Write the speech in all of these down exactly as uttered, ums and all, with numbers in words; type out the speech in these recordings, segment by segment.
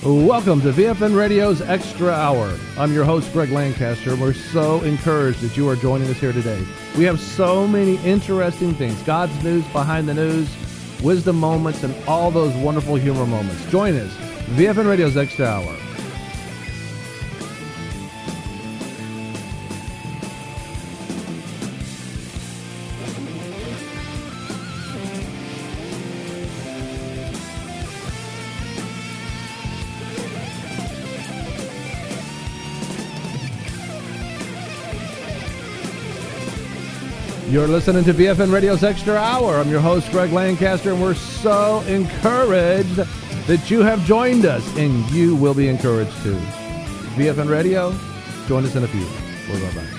Welcome to V F N Radio's Extra Hour. I'm your host, Greg Lancaster. We're so encouraged that you are joining us here today. We have so many interesting things. God's news, behind the news, wisdom moments, and all those wonderful humor moments. Join us, V F N Radio's Extra Hour. You're listening to V F N Radio's Extra Hour. I'm your host, Greg Lancaster, and we're so encouraged that you have joined us, and you will be encouraged too. V F N Radio, join us in a few. We'll be right back.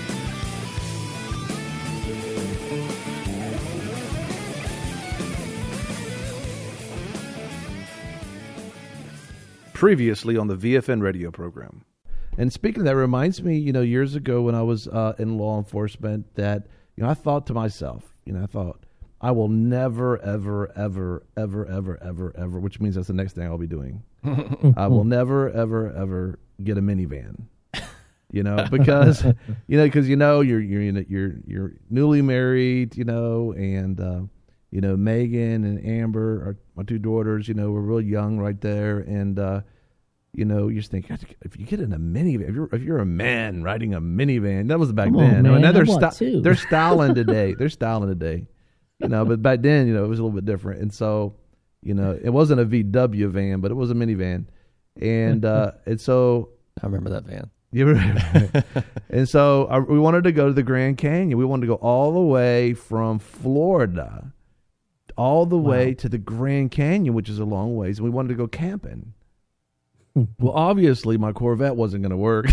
Previously on the V F N Radio program. And speaking of that, reminds me, you know, years ago when I was uh, in law enforcement that You know, I thought to myself, you know, I thought, I will never, ever, ever, ever, ever, ever, ever, which means that's the next thing I'll be doing. I will never, ever, ever get a minivan, you know, because, you know, because, you know, you're, you're, you're, you're newly married, you know, and, uh, you know, Megan and Amber, are my two daughters, you know, were real young right there. And, uh, you know, you just think, if you get in a minivan, if you're if you're a man riding a minivan, that was back Come then. on, I mean, now they're I sti- they're styling today. They're styling today, you know. But back then, you know, it was a little bit different. And so, you know, it wasn't a V W van, but it was a minivan. And uh, and so I remember that van. You remember? And so uh, we wanted to go to the Grand Canyon. We wanted to go all the way from Florida, all the wow. way to the Grand Canyon, which is a long ways. And we wanted to go camping. Well, obviously, my Corvette wasn't going to work.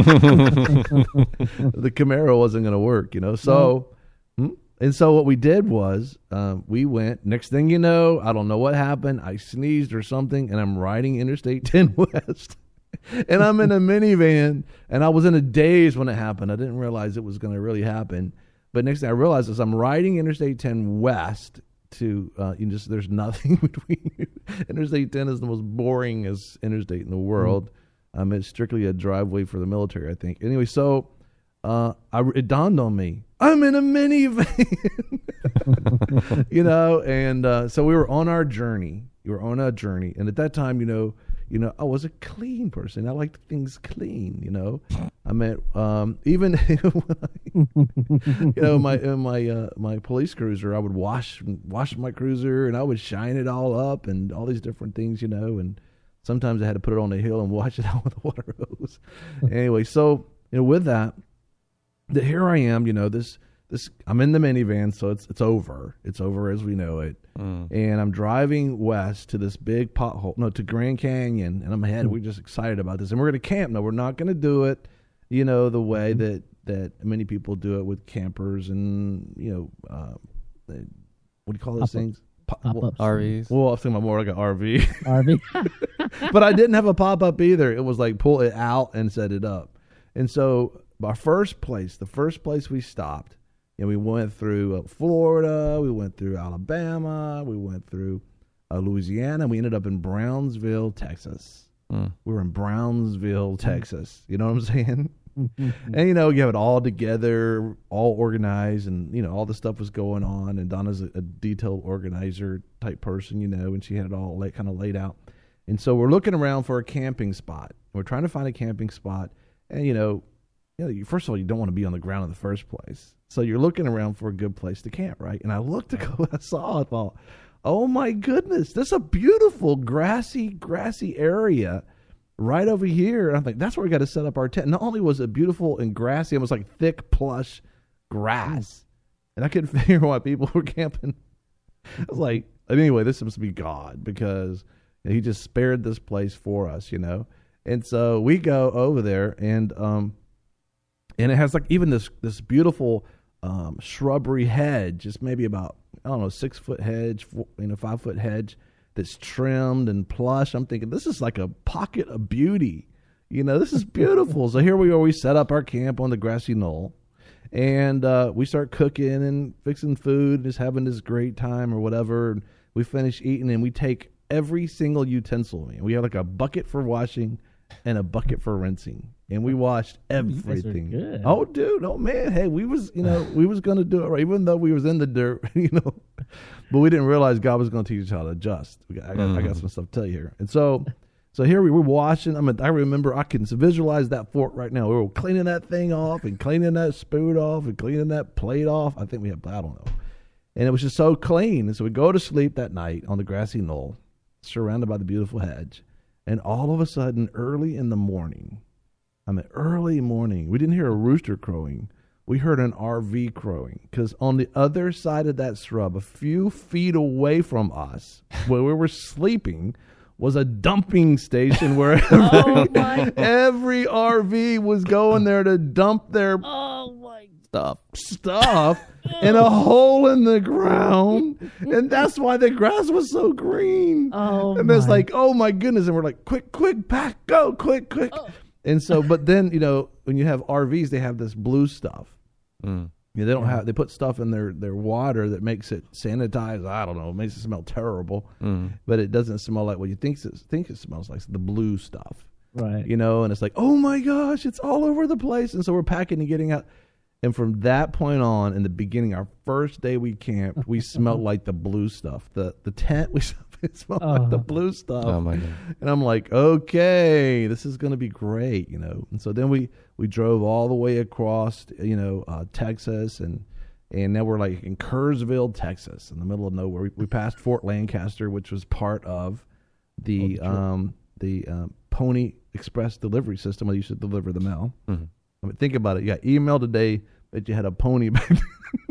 The Camaro wasn't going to work, you know. So, mm. and so what we did was um, we went. Next thing you know, I don't know what happened. I sneezed or something, and I'm riding Interstate ten West, and I'm in a minivan, and I was in a daze when it happened. I didn't realize it was going to really happen. But next thing I realized is I'm riding Interstate ten West. To uh, you just there's nothing between you. Interstate ten is the most boring as interstate in the world. Mm. Um, it's strictly a driveway for the military, I think. Anyway, so uh, I, it dawned on me, I'm in a minivan, you know. And uh, so we were on our journey. We were on our journey, and at that time, you know, you know, I was a clean person. I liked things clean, you know. I meant um, even you know my in my uh, my police cruiser, I would wash wash my cruiser and I would shine it all up and all these different things, you know. And sometimes I had to put it on the hill and wash it out with a water hose. Anyway, so you know, with that, that here I am, you know, this. This I'm in the minivan, so it's it's over. It's over as we know it. Mm. And I'm driving west to this big pothole, no, to Grand Canyon, and I'm ahead. Mm. We're just excited about this, and we're going to camp. No, we're not going to do it, you know, the way mm. that that many people do it with campers and you know, uh, what do you call those Pop things? Pop ups, R Vs. Well, I was thinking about more like an R V. R V. But I didn't have a pop up either. It was like pull it out and set it up. And so our first place, the first place we stopped. And we went through uh, Florida, we went through Alabama, we went through uh, Louisiana. We ended up in Brownsville, Texas. Mm. We were in Brownsville, Texas. You know what I'm saying? And, you know, you have it all together, all organized, and, you know, all the stuff was going on. And Donna's a, a detailed organizer type person, you know, and she had it all like, kind of laid out. And so we're looking around for a camping spot. We're trying to find a camping spot. And, you know, you know, first of all, you don't want to be on the ground in the first place. So you're looking around for a good place to camp, right? And I looked at what I saw. I thought, oh, my goodness, this is a beautiful grassy, grassy area right over here. And I'm like, that's where we got to set up our tent. Not only was it beautiful and grassy, it was like thick, plush grass. And I couldn't figure out why people were camping. I was like, anyway, this must be God because he just spared this place for us, you know. And so we go over there, and um, and it has like even this this beautiful um, shrubbery hedge. It's maybe about, I don't know, six foot hedge, four, you know, five foot hedge that's trimmed and plush. I'm thinking this is like a pocket of beauty. You know, this is beautiful. So here we are. We set up our camp on the grassy knoll, and uh, we start cooking and fixing food, just having this great time or whatever. And we finish eating, and we take every single utensil. Man. We had like a bucket for washing and a bucket for rinsing, and we washed everything. You guys are good. Oh, dude, oh man, hey, we was you know we was gonna do it right, even though we was in the dirt, you know, but we didn't realize God was gonna teach us how to adjust. We got, I, got, mm. I got some stuff to tell you here, and so. So here we were washing. I mean, I remember I can visualize that fork right now. We were cleaning that thing off and cleaning that spoon off and cleaning that plate off. I think we had, I don't know. And it was just so clean. And so we go to sleep that night on the grassy knoll, surrounded by the beautiful hedge. And all of a sudden, early in the morning, I mean, early morning, we didn't hear a rooster crowing. We heard an R V crowing because on the other side of that shrub, a few feet away from us, where we were sleeping, was a dumping station where every, oh every R V was going there to dump their oh my stuff stuff in a hole in the ground. And that's why the grass was so green. Oh, and it's like, oh my goodness. And we're like, quick, quick, back, go, quick, quick. Oh. And so, but then, you know, when you have R Vs, they have this blue stuff. Mm. Yeah, they don't yeah. have. They put stuff in their, their water that makes it sanitize. I don't know. It makes it smell terrible, mm. but it doesn't smell like what you think it think it smells like. The blue stuff, right? You know, and it's like, oh my gosh, it's all over the place. And so we're packing and getting out. And from that point on, in the beginning, our first day we camped, we smelled like the blue stuff. The the tent we it smelled oh. like the blue stuff. Oh my God. And I'm like, okay, this is going to be great, you know. And so then we. We drove all the way across, you know, uh, Texas, and and now we're like in Kerrsville, Texas, in the middle of nowhere. We, we passed Fort Lancaster, which was part of the oh, um, the um, Pony Express delivery system. I used to deliver the mail. Mm-hmm. I mean, think about it. You got email today, but you had a pony back then.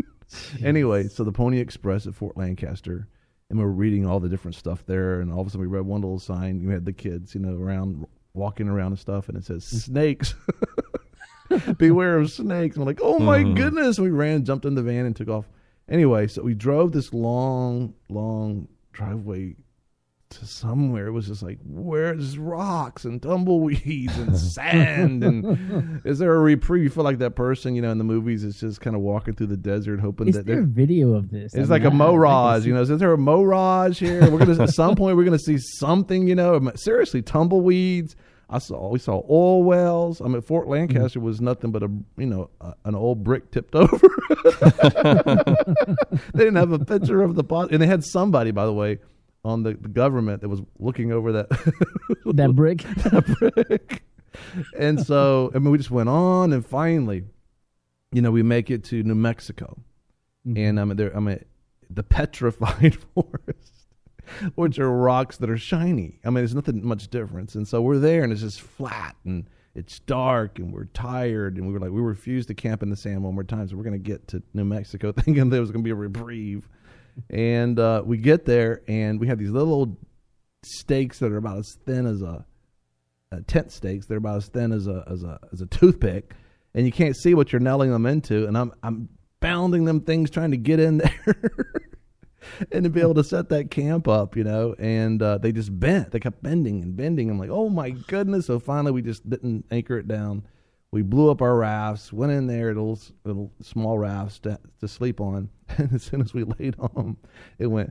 Anyway, so the Pony Express at Fort Lancaster, and we were reading all the different stuff there, and all of a sudden we read one little sign. You had the kids, you know, around walking around and stuff, and it says snakes. Beware of snakes. And we're like, oh my mm. goodness. We ran, jumped in the van, and took off. Anyway, so we drove this long, long driveway to somewhere. It was just like, where's rocks and tumbleweeds and sand? And is there a reprieve? You feel like that person, you know, in the movies is just kind of walking through the desert hoping is that there a video of this? It's I like mean, a mirage, you know. Is there a mirage here? We're gonna at some point we're gonna see something, you know. Seriously, tumbleweeds. I saw we saw oil wells. I mean, Fort Lancaster was nothing but a you know a, an old brick tipped over. They didn't have a picture of the pot, and they had somebody, by the way, on the, the government that was looking over that that brick, that brick. And so I mean, we just went on, and finally, you know, we make it to New Mexico, mm-hmm. and I mean, there, I mean, the petrified forest. Which are rocks that are shiny. I mean, there's nothing much difference. And so we're there, and it's just flat, and it's dark, and we're tired, and we were like, we refused to camp in the sand one more time, so we're going to get to New Mexico thinking there was going to be a reprieve. And uh, we get there, and we have these little stakes that are about as thin as a, a tent stakes. They're about as thin as a as a as a toothpick, and you can't see what you're nailing them into. And I'm I'm bounding them things trying to get in there. And to be able to set that camp up, you know, and uh, they just bent. They kept bending and bending. I'm like, oh, my goodness. So finally we just didn't anchor it down. We blew up our rafts, went in there, little, little small rafts to, to sleep on. And as soon as we laid on them, it went,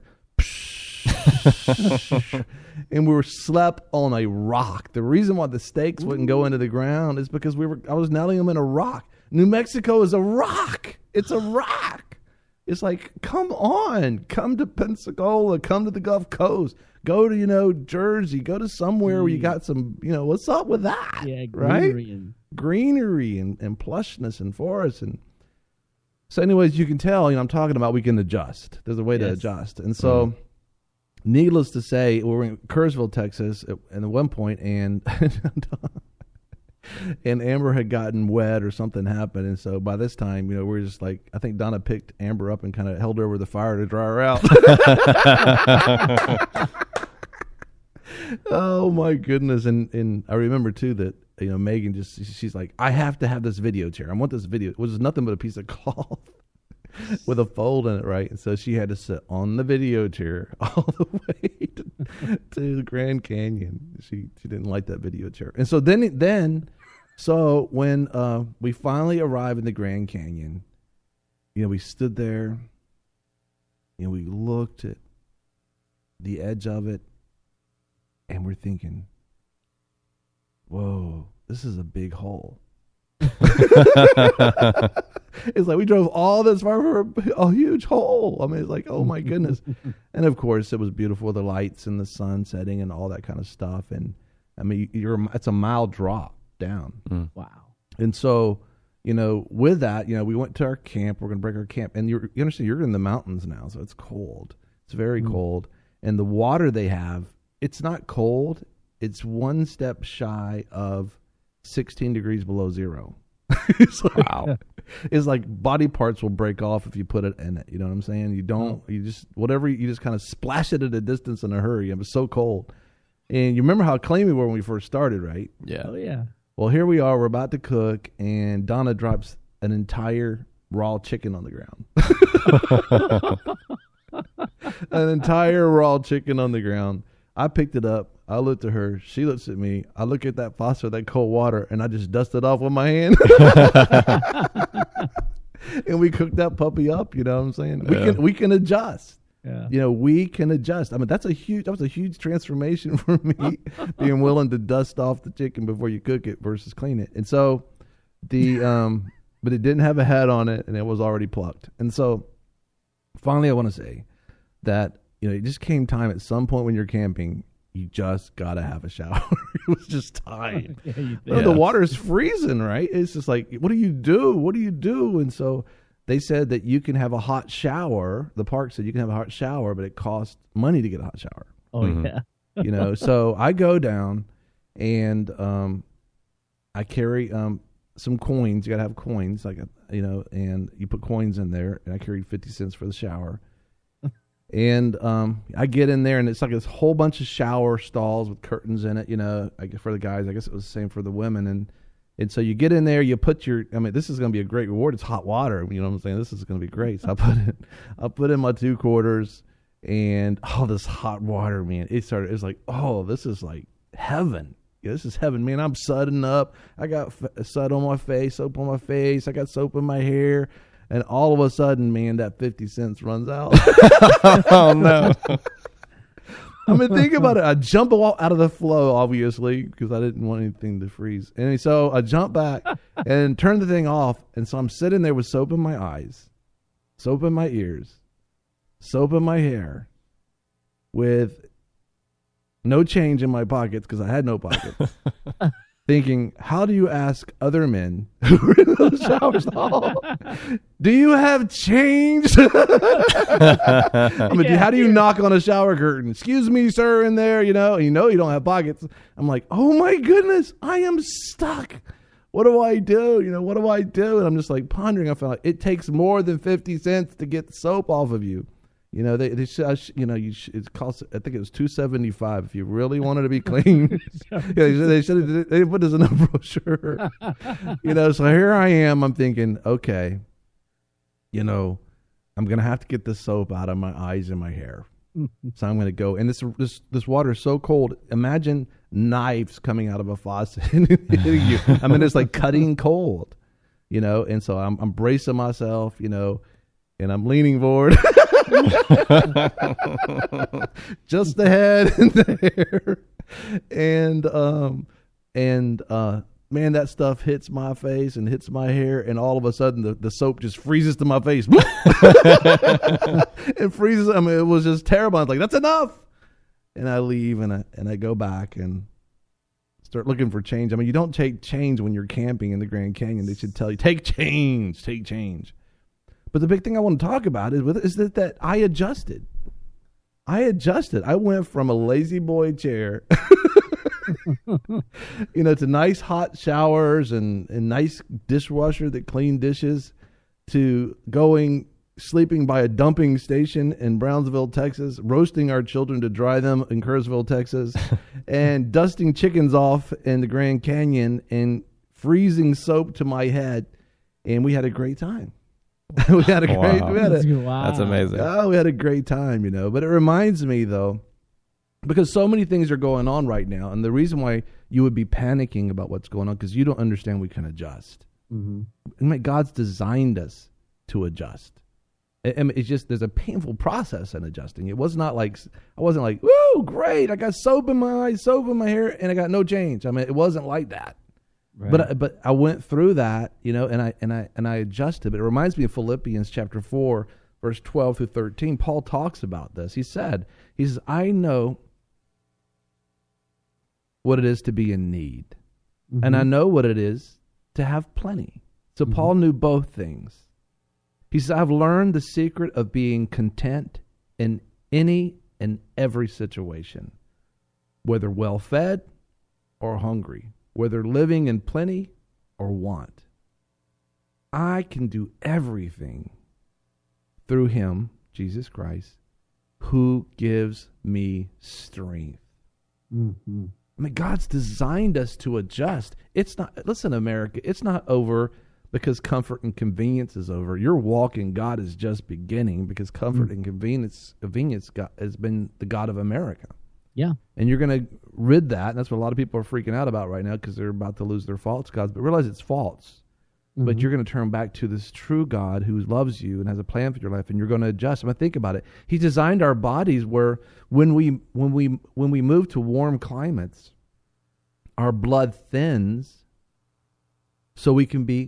and we were slept on a rock. The reason why the stakes Ooh. wouldn't go into the ground is because we were. I was nailing them in a rock. New Mexico is a rock. It's a rock. It's like, come on, come to Pensacola, come to the Gulf Coast, go to, you know, Jersey, go to somewhere mm. where you got some, you know, what's up with that? Yeah, greenery right? and greenery and, and plushness and forest. And so anyways, you can tell, you know, I'm talking about we can adjust. There's a way yes. to adjust. And so mm. needless to say, we were in Kerrsville, Texas at, at one point, and and Amber had gotten wet or something happened. And so by this time, you know, we we're just like, I think Donna picked Amber up and kind of held her over the fire to dry her out. Oh my goodness. And, and I remember too that, you know, Megan just, she's like, I have to have this video chair. I want this video. It was nothing but a piece of cloth with a fold in it, right? And so she had to sit on the video chair all the way to, to the Grand Canyon. She she didn't like that video chair. And so then, then so when uh, we finally arrived in the Grand Canyon, you know, we stood there, you know, we looked at the edge of it, and we're thinking, whoa, this is a big hole. It's like we drove all this far for a, a huge hole. I mean, it's like, oh my goodness. And of course, it was beautiful, the lights and the sun setting and all that kind of stuff. And I mean, you're it's a mile drop down. Mm. Wow. And so, you know, with that, you know, we went to our camp. We're going to break our camp, and you're, you understand, you're in the mountains now, so it's cold. It's very mm. cold, and the water they have, it's not cold. It's one step shy of sixteen degrees below zero. It's like, wow. It's like body parts will break off if you put it in it. You know what I'm saying? You don't, you just, whatever, you just kind of splash it at a distance in a hurry. It was so cold. And you remember how clean we were when we first started, right? Yeah. Oh, yeah. Well, here we are. We're about to cook, and Donna drops an entire raw chicken on the ground. An entire raw chicken on the ground. I picked it up. I looked at her. She looks at me. I look at that faucet, that cold water, and I just dust it off with my hand. And we cooked that puppy up. You know what I'm saying? We Yeah. can we can adjust. Yeah. You know, we can adjust. I mean, that's a huge that was a huge transformation for me, being willing to dust off the chicken before you cook it versus clean it. And so the um but it didn't have a head on it, and it was already plucked. And so finally I want to say that, you know, it just came time at some point when you're camping, you just got to have a shower. It was just time. Yeah, you You know, the water is freezing, right? It's just like, what do you do? What do you do? And so they said that you can have a hot shower. The park said you can have a hot shower, but it costs money to get a hot shower. Oh, Mhm. yeah. You know, so I go down and um, I carry um, some coins. You got to have coins, like, you know, and you put coins in there. And I carried fifty cents for the shower. And um, I get in there, and it's like this whole bunch of shower stalls with curtains in it, you know, I guess for the guys. I guess it was the same for the women. And and so you get in there, you put your, I mean, this is going to be a great reward. It's hot water. You know what I'm saying? This is going to be great. So I put it, I put in my two quarters, and oh, this hot water, man. It started, it was like, oh, this is like heaven. Yeah, this is heaven, man. I'm sudding up. I got f- sud on my face, soap on my face. I got soap in my hair. And all of a sudden, man, that fifty cents runs out. Oh, no. I mean, think about it. I jump out of the flow, obviously, because I didn't want anything to freeze. And so I jump back and turn the thing off. And so I'm sitting there with soap in my eyes, soap in my ears, soap in my hair, with no change in my pockets because I had no pockets. Thinking, how do you ask other men who are in those shower stalls, do you have change? I mean, Yeah, how do you here. knock on a shower curtain? Excuse me, sir, in there, you know, and you know you don't have pockets. I'm like, oh my goodness, I am stuck. What do I do? You know, what do I do? And I'm just like pondering. I feel like it takes more than fifty cents to get the soap off of you. You know, they, they sh- you know, you sh- it costs, I think it was two seventy-five if you really wanted to be clean. Yeah, they should have, they put this in a brochure. You know, so here I am. I'm thinking, okay, you know, I'm going to have to get this soap out of my eyes and my hair. So I'm going to go, and this, this, this water is so cold. Imagine knives coming out of a faucet and hitting you. I mean, it's like cutting cold, you know, and so I'm, I'm bracing myself, you know, and I'm leaning forward. Just the head and the hair, and um and uh man, that stuff hits my face and hits my hair, and all of a sudden the, the soap just freezes to my face. It freezes. I mean, it was just terrible. I was like, that's enough. And I leave, and I and I go back and start looking for change. I mean, you don't take change when you're camping in the Grand Canyon. They should tell you, take change, take change. But the big thing I want to talk about is with is that, that I adjusted. I adjusted. I went from a lazy boy chair, you know, to nice hot showers and, and nice dishwasher that cleaned dishes, to going sleeping by a dumping station in Brownsville, Texas, roasting our children to dry them in Kerrsville, Texas, and dusting chickens off in the Grand Canyon and freezing soap to my head. And we had a great time. we had a great, Wow. we had a, Wow. That's amazing. oh, we had a great time, you know. But it reminds me, though, because so many things are going on right now, and the reason why you would be panicking about what's going on because you don't understand we can adjust. Mm-hmm. And my God's designed us to adjust. I I mean, it's just there's a painful process in adjusting. It was not like I wasn't like, woo, great, I got soap in my eyes, soap in my hair, and I got no change. I mean, it wasn't like that. Right. But I- but I went through that, you know, and I and I and I adjusted. But it reminds me of Philippians chapter four, verse twelve through thirteen. Paul talks about this. He said, he says, I know what it is to be in need, Mhm. and I know what it is to have plenty. So Mhm. Paul knew both things. He says, I've learned the secret of being content in any and every situation, whether well-fed or hungry, whether living in plenty or want. I can do everything through him, Jesus Christ, who gives me strength. Mhm. I mean, God's designed us to adjust. It's not, listen, America, it's not over because comfort and convenience is over. Your walk in God is just beginning because comfort Mm. and convenience, convenience God, has been the God of America. Yeah. And you're going to rid that. And that's what a lot of people are freaking out about right now because they're about to lose their false gods. But realize it's false. But Mhm. you're going to turn back to this true God who loves you and has a plan for your life, and you're going to adjust. I mean, think about it. He designed our bodies where when we when we when we move to warm climates, our blood thins so we can be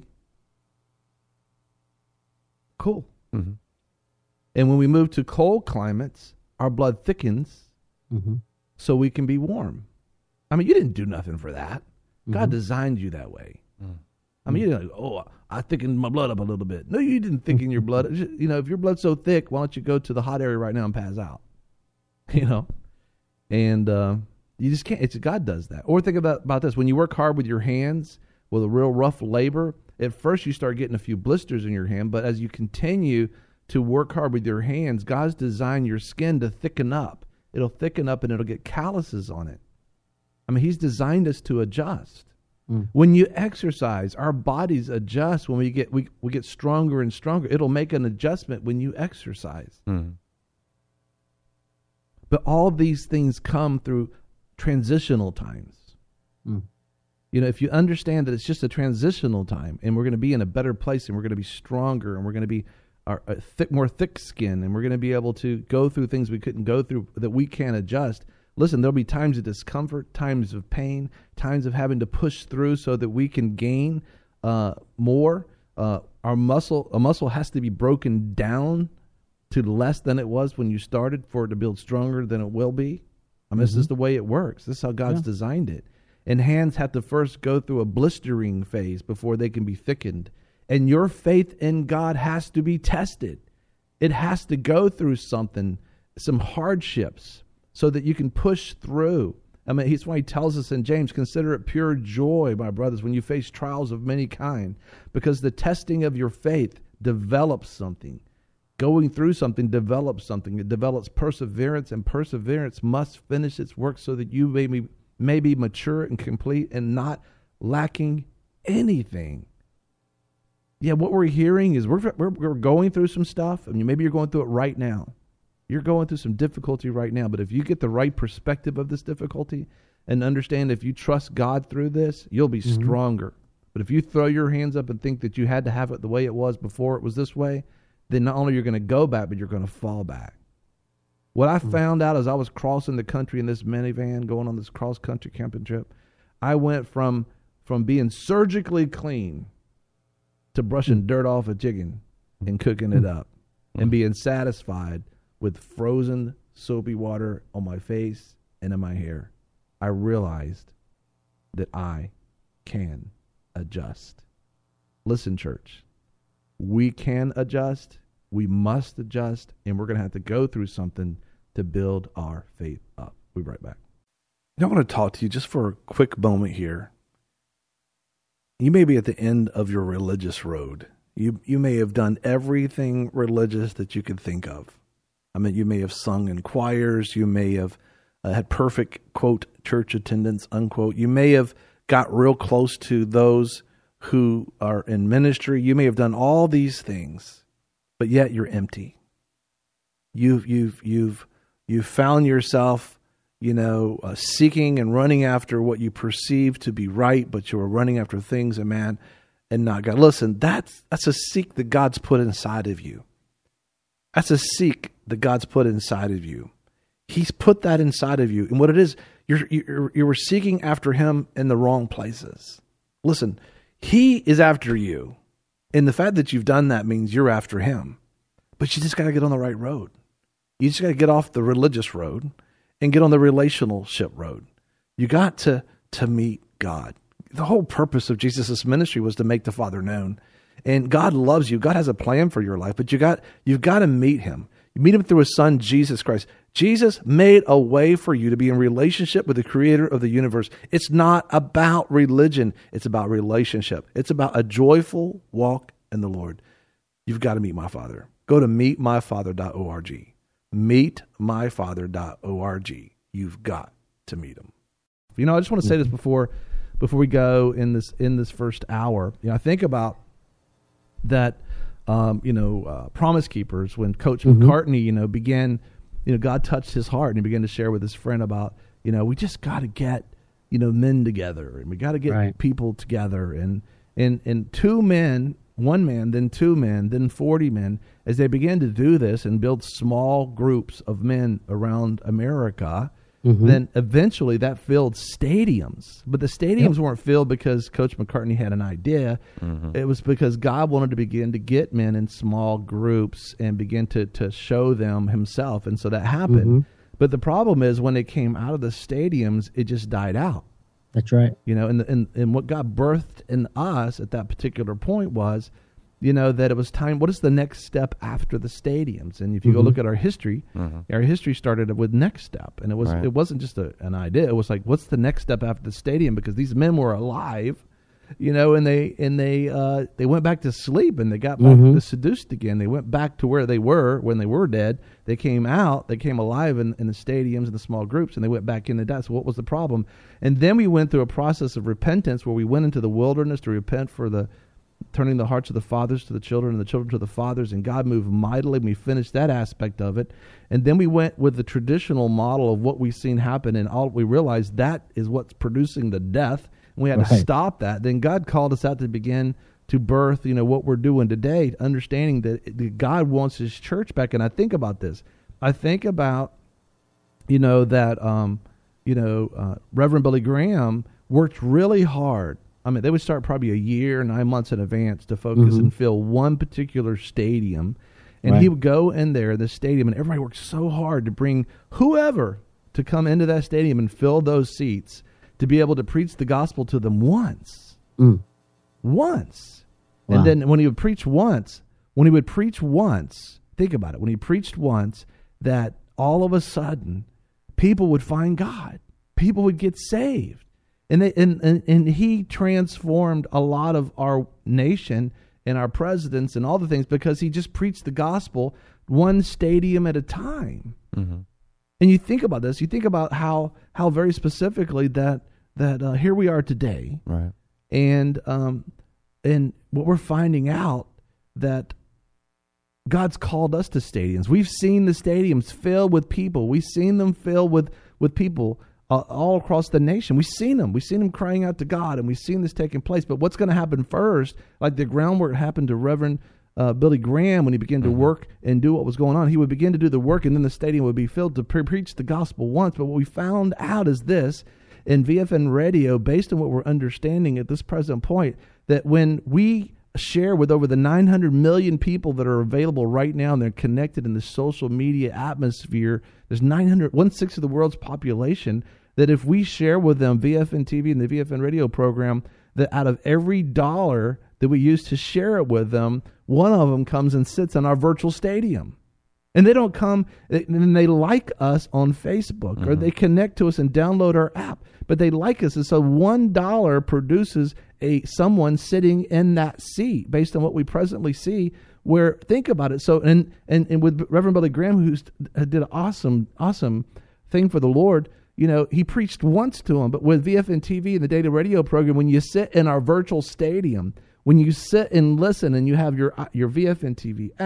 cool. Mm-hmm. And when we move to cold climates, our blood thickens Mhm. so we can be warm. I mean, you didn't do nothing for that. God Mhm. designed you that way. Mm. I mean, you didn't like, oh, I thickened my blood up a little bit. No, you didn't thicken your blood. It's just, you know, if your blood's so thick, why don't you go to the hot area right now and pass out? You know? And uh, you just can't. It's God does that. Or think about, about this. When you work hard with your hands, with a real rough labor, at first you start getting a few blisters in your hand, but as you continue to work hard with your hands, God's designed your skin to thicken up. It'll thicken up and it'll get calluses on it. I mean, he's designed us to adjust. Mm. When you exercise, our bodies adjust. When we get we, we get stronger and stronger, it'll make an adjustment when you exercise. Mm-hmm. But all these things come through transitional times. Mm. You know, if you understand that it's just a transitional time, and we're going to be in a better place, and we're going to be stronger, and we're going to be our, a thick, more thick skin, and we're going to be able to go through things we couldn't go through that we can't adjust. Listen, there'll be times of discomfort, times of pain, times of having to push through so that we can gain uh, more. Uh, our muscle, a muscle has to be broken down to less than it was when you started for it to build stronger than it will be. I mean, Mhm. this is the way it works. This is how God's Yeah. designed it. And hands have to first go through a blistering phase before they can be thickened. And your faith in God has to be tested. It has to go through something, some hardships, so that you can push through. I mean, that's why he tells us in James, consider it pure joy, my brothers, when you face trials of many kind, because the testing of your faith develops something. Going through something develops something. It develops perseverance, and perseverance must finish its work so that you may be, may be mature and complete and not lacking anything. Yeah, what we're hearing is we're, we're, we're going through some stuff. I mean, maybe you're going through it right now. You're going through some difficulty right now, but if you get the right perspective of this difficulty and understand if you trust God through this, you'll be Mhm. stronger. But if you throw your hands up and think that you had to have it the way it was before it was this way, then not only you're going to go back, but you're going to fall back. What I Mhm. found out as I was crossing the country in this minivan, going on this cross-country camping trip, I went from from being surgically clean to brushing dirt off a chicken and cooking it up and being satisfied with frozen soapy water on my face and in my hair. I realized that I can adjust. Listen, church, we can adjust, we must adjust, and we're going to have to go through something to build our faith up. We'll be right back. I want to talk to you just for a quick moment here. You may be at the end of your religious road. You you may have done everything religious that you could think of. I mean, you may have sung in choirs. You may have uh, had perfect, quote, church attendance, unquote. You may have got real close to those who are in ministry. You may have done all these things, but yet you're empty. You've you've you've you've found yourself, you know, uh, seeking and running after what you perceive to be right, but you are running after things, and man, and not God. Listen, that's that's a seek that God's put inside of you. That's a seek that God's put inside of you. He's put that inside of you. And what it is, you're, you're, you were seeking after him in the wrong places. Listen, he is after you. And the fact that you've done that means you're after him. But you just got to get on the right road. You just got to get off the religious road and get on the relationship road. You got to, to meet God. The whole purpose of Jesus' ministry was to make the Father known. And God loves you. God has a plan for your life, but you got, you've got to meet him. You meet him through his son, Jesus Christ. Jesus made a way for you to be in relationship with the creator of the universe. It's not about religion. It's about relationship. It's about a joyful walk in the Lord. You've got to meet my Father. Go to meet my father dot org. meet my father dot org. You've got to meet him. You know, I just want to say this before before we go in this in this first hour. You know, I think about that, um, you know, uh, Promise Keepers, when Coach mm-hmm. McCartney, you know, began, you know, God touched his heart and he began to share with his friend about, you know, we just got to get, you know, men together and we got to get right. people together. And, and, and two men, one man, then two men, then forty men, as they began to do this and build small groups of men around America, mm-hmm. then eventually that filled stadiums. But the stadiums yep. weren't filled because Coach McCartney had an idea. Mm-hmm. It was because God wanted to begin to get men in small groups and begin to, to show them himself. And so that happened. Mm-hmm. But the problem is when they came out of the stadiums, it just died out. That's right. You know, and, and, and what God birthed in us at that particular point was, you know, that it was time. What is the next step after the stadiums? And if you mm-hmm. go look at our history, mm-hmm. our history started with Next Step, and it was right. it wasn't just a, an idea. It was like, what's the next step after the stadium? Because these men were alive, you know, and they and they uh, they went back to sleep, and they got back mm-hmm. to seduced again. They went back to where they were when they were dead. They came out, they came alive in, in the stadiums and the small groups, and they went back into death. So what was the problem? And then we went through a process of repentance where we went into the wilderness to repent for the turning the hearts of the fathers to the children and the children to the fathers, and God moved mightily. We finished that aspect of it. And then we went with the traditional model of what we've seen happen, and all we realized that is what's producing the death. And we had right. to stop that. Then God called us out to begin to birth, you know, what we're doing today, understanding that God wants his church back. And I think about this. I think about, you know, that, um, you know, uh, Reverend Billy Graham worked really hard. I mean, they would start probably a year, nine months in advance to focus mm-hmm. and fill one particular stadium. And right. he would go in there, the stadium, and everybody worked so hard to bring whoever to come into that stadium and fill those seats to be able to preach the gospel to them once. Mm. Once. Wow. And then when he would preach once, when he would preach once, think about it, when he preached once, that all of a sudden people would find God. People would get saved. And, they, and, and and he transformed a lot of our nation and our presidents and all the things because he just preached the gospel one stadium at a time. Mm-hmm. And you think about this, you think about how how very specifically that that uh, here we are today, right? And um and what we're finding out that God's called us to stadiums. We've seen the stadiums filled with people. We've seen them filled with with people. Uh, all across the nation. We've seen them. We've seen them crying out to God, and we've seen this taking place. But what's going to happen first, like the groundwork happened to Reverend uh, Billy Graham when he began to mm-hmm. work and do what was going on. He would begin to do the work, and then the stadium would be filled to pre- preach the gospel once. But what we found out is this, in V F N radio, based on what we're understanding at this present point, that when we share with over the nine hundred million people that are available right now and they're connected in the social media atmosphere, there's nine hundred, one-sixth of the world's population, that if we share with them V F N T V and the V F N radio program, that out of every dollar that we use to share it with them, one of them comes and sits in our virtual stadium. And they don't come, and they like us on Facebook, mm-hmm. or they connect to us and download our app, but they like us. And so one dollar produces a someone sitting in that seat based on what we presently see, where, think about it. So, and, and, and with Reverend Billy Graham, who did an awesome, awesome thing for the Lord, you know, he preached once to them, but with V F N T V and the data radio program, when you sit in our virtual stadium, when you sit and listen and you have your your V F N T V app,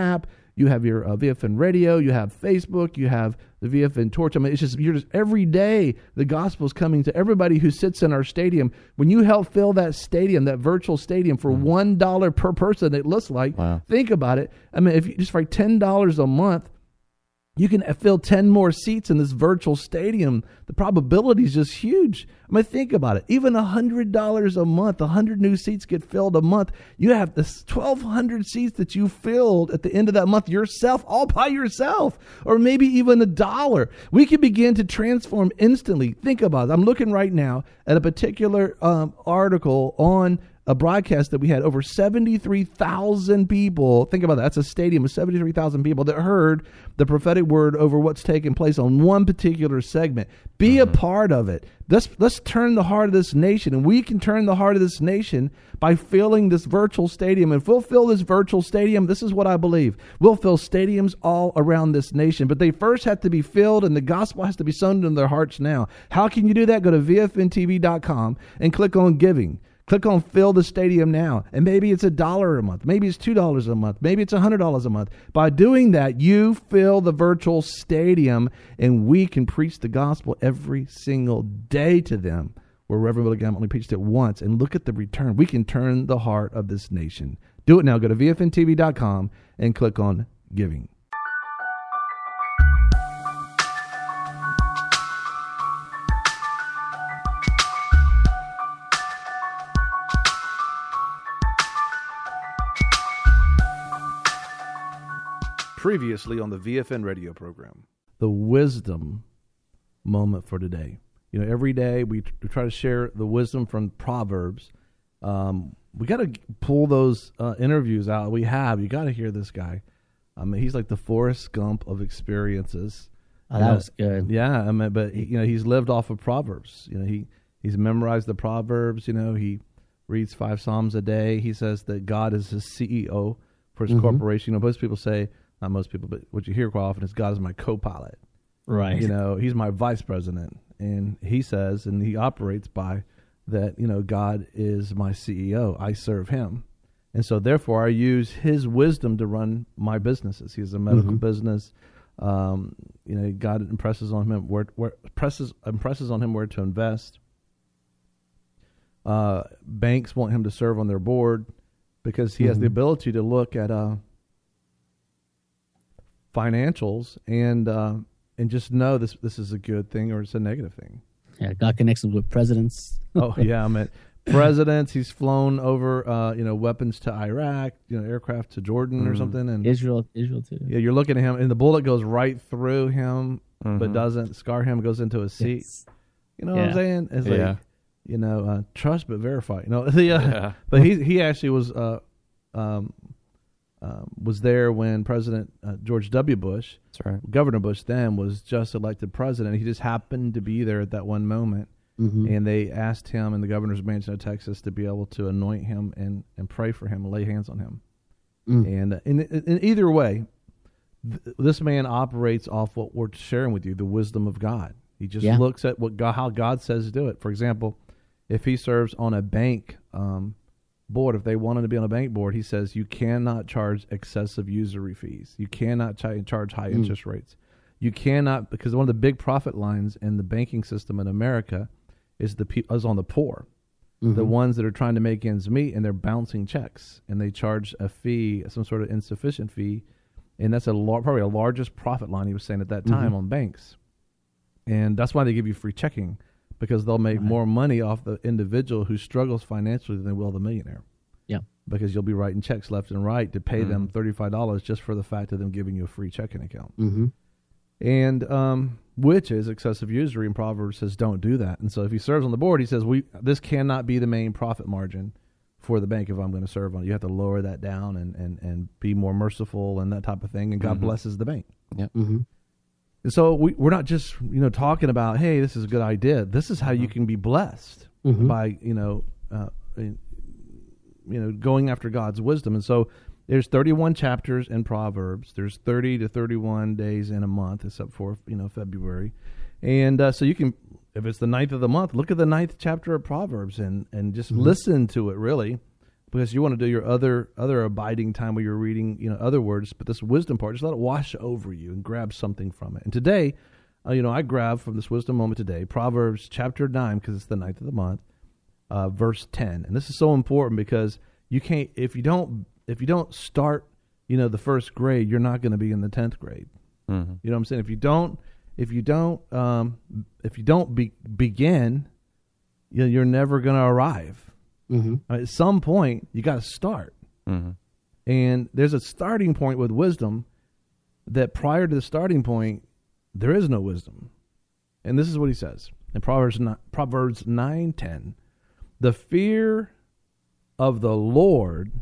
You have your uh, V F N radio, you have Facebook, you have the V F N Torch. I mean, it's just, you're just every day the gospel is coming to everybody who sits in our stadium. When you help fill that stadium, that virtual stadium for Mm. one dollar per person, it looks like, Wow. think about it. I mean, if you just for like ten dollars a month, you can fill ten more seats in this virtual stadium. The probability is just huge. I mean, think about it. Even one hundred dollars a month, one hundred new seats get filled a month. You have this twelve hundred seats that you filled at the end of that month yourself, all by yourself, or maybe even a dollar. We can begin to transform instantly. Think about it. I'm looking right now at a particular um, article on a broadcast that we had over seventy-three thousand people. Think about that. That's a stadium of seventy-three thousand people that heard the prophetic word over what's taking place on one particular segment. Be mm-hmm. a part of it. Let's, let's turn the heart of this nation, and we can turn the heart of this nation by filling this virtual stadium. And if we'll fill this virtual stadium, this is what I believe. We'll fill stadiums all around this nation, but they first have to be filled, and the gospel has to be sown into their hearts now. How can you do that? Go to V F N T V dot com and click on giving. Click on fill the stadium now. And maybe it's a dollar a month. Maybe it's two dollars a month. Maybe it's one hundred dollars a month. By doing that, you fill the virtual stadium, and we can preach the gospel every single day to them, where Reverend Billy Graham only preached it once. And look at the return. We can turn the heart of this nation. Do it now. Go to V F N T V dot com and click on giving. Previously on the V F N radio program, the wisdom moment for today. You know, every day we, t- we try to share the wisdom from Proverbs. Um, we got to pull those uh, interviews out. We have. You got to hear this guy. I mean, he's like the Forrest Gump of experiences. Oh, that you know, was good. Yeah, I mean, but he, you know, he's lived off of Proverbs. You know, he he's memorized the Proverbs. You know, he reads five Psalms a day. He says that God is his C E O for his mm-hmm. corporation. You know, most people say. Not most people, but what you hear quite often is God is my co-pilot. Right. You know, he's my vice president. And he says, and he operates by that, you know, God is my C E O. I serve him. And so therefore I use his wisdom to run my businesses. He has a medical mm-hmm. business. Um, you know, God impresses on him where, where presses, impresses on him where to invest. Uh, banks want him to serve on their board because he mm-hmm. has the ability to look at, uh, financials and uh, and just know this this is a good thing or it's a negative thing. Yeah, God connects him with presidents. Oh yeah, I mean presidents. He's flown over uh, you know weapons to Iraq, you know aircraft to Jordan mm-hmm. or something, and Israel, Israel too. Yeah, you're looking at him, and the bullet goes right through him, mm-hmm. but doesn't scar him. Goes into his seat. It's, you know yeah. what I'm saying? It's like yeah. you know uh, trust but verify. You know the uh, yeah. but he he actually was. Uh, um, Um, was there when President uh, George W. Bush, That's right. Governor Bush then, was just elected president. He just happened to be there at that one moment, mm-hmm. and they asked him in the governor's mansion of Texas to be able to anoint him and, and pray for him and lay hands on him. Mm. And uh, in, in either way, th- this man operates off what we're sharing with you, the wisdom of God. He just yeah. looks at what God, how God says to do it. For example, if he serves on a bank um board, if they wanted to be on a bank board, he says you cannot charge excessive usury fees. You cannot ch- charge high mm. interest rates. You cannot, because one of the big profit lines in the banking system in America is the pe- is on the poor, mm-hmm. the ones that are trying to make ends meet, and they're bouncing checks, and they charge a fee, some sort of insufficient fee, and that's a lar- probably a largest profit line he was saying at that time mm-hmm. on banks, and that's why they give you free checking. Because they'll make right. more money off the individual who struggles financially than they will the millionaire. Yeah. Because you'll be writing checks left and right to pay mm-hmm. them thirty-five dollars just for the fact of them giving you a free checking account. Mm-hmm. And um, which is excessive usury, and Proverbs says don't do that. And so if he serves on the board, he says we this cannot be the main profit margin for the bank if I'm going to serve on it. You have to lower that down and, and, and be more merciful and that type of thing, and God mm-hmm. blesses the bank. Yeah. Mm-hmm. And so we, we're not just, you know, talking about, hey, this is a good idea. This is how mm-hmm. you can be blessed mm-hmm. by, you know, uh, you know, going after God's wisdom. And so there's thirty-one chapters in Proverbs. There's thirty to thirty-one days in a month, except for, you know, February. And uh, so you can, if it's the ninth of the month, look at the ninth chapter of Proverbs and, and just mm-hmm. listen to it, really. because you want to do your other other abiding time where you're reading, you know, other words. But this wisdom part, just let it wash over you and grab something from it. And today, uh, you know, I grab from this wisdom moment today, Proverbs chapter nine, because it's the ninth of the month, uh, verse ten. And this is so important because you can't if you don't if you don't start, you know, the first grade, you're not going to be in the tenth grade. Mm-hmm. You know what I'm saying? If you don't if you don't um, if you don't be, begin, you know, you're never going to arrive. Mm-hmm. At some point, you got to start. Mm-hmm. And there's a starting point with wisdom that prior to the starting point, there is no wisdom. And this is what he says in Proverbs Proverbs nine ten. The fear of the Lord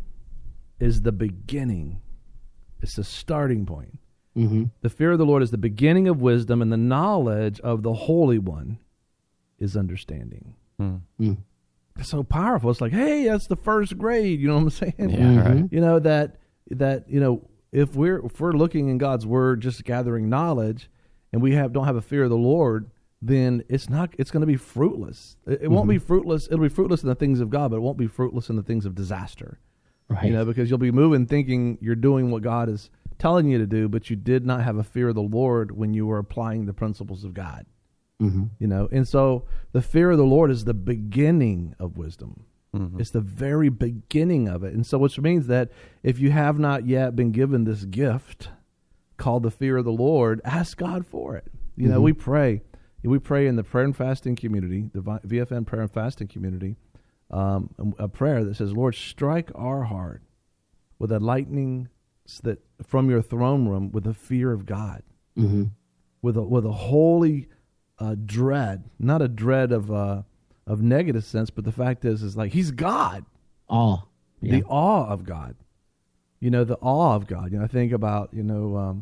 is the beginning. It's the starting point. Mm-hmm. The fear of the Lord is the beginning of wisdom, and the knowledge of the Holy One is understanding. Mm-hmm. It's so powerful. It's like, hey, that's the first grade. You know what I'm saying? Yeah, Mm-hmm. right. You know that that you know if we're if we're looking in God's word, just gathering knowledge, and we have don't have a fear of the Lord, then it's not. It's going to be fruitless. It, it won't Mm-hmm. be fruitless. It'll be fruitless in the things of God, but it won't be fruitless in the things of disaster. Right. You know, because you'll be moving, thinking you're doing what God is telling you to do, but you did not have a fear of the Lord when you were applying the principles of God. Mm-hmm. You know, and so the fear of the Lord is the beginning of wisdom. Mm-hmm. It's the very beginning of it. And so which means that if you have not yet been given this gift called the fear of the Lord, ask God for it. You know, Mm-hmm. we pray. We pray in the prayer and fasting community, the V F N prayer and fasting community, um, a prayer that says, Lord, strike our heart with a lightning that from your throne room with the fear of God, Mm-hmm. with a, with a holy uh, dread, not a dread of uh, of negative sense, but the fact is, is like he's God. Awe. Yeah. The awe of God. You know, the awe of God. You know, I think about, you know, um,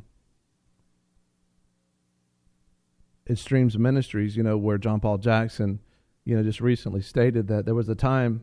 in Streams Ministries, you know, where John Paul Jackson, you know, just recently stated that there was a time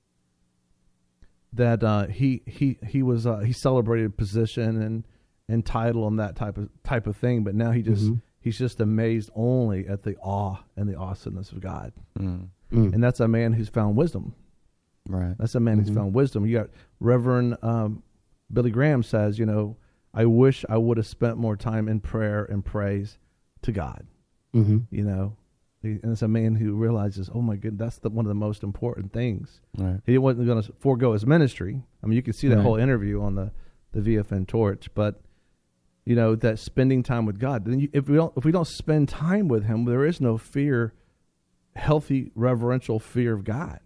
that uh, he he he was uh, he celebrated position and and title and that type of type of thing, but now he just Mm-hmm. he's just amazed only at the awe and the awesomeness of God, Mm-hmm. Mm. and that's a man who's found wisdom. Right. That's a man who's Mhm. found wisdom. You got Reverend um, Billy Graham says, you know, I wish I would have spent more time in prayer and praise to God. Mm-hmm. You know, He- and it's a man who realizes, oh my goodness, that's the, one of the most important things. Right. He wasn't going to forego his ministry. I mean, you can see that Right. whole interview on the, the V F N Torch, but you know that spending time with God. Then, you, if we don't, if we don't spend time with Him, there is no fear, healthy, reverential fear of God.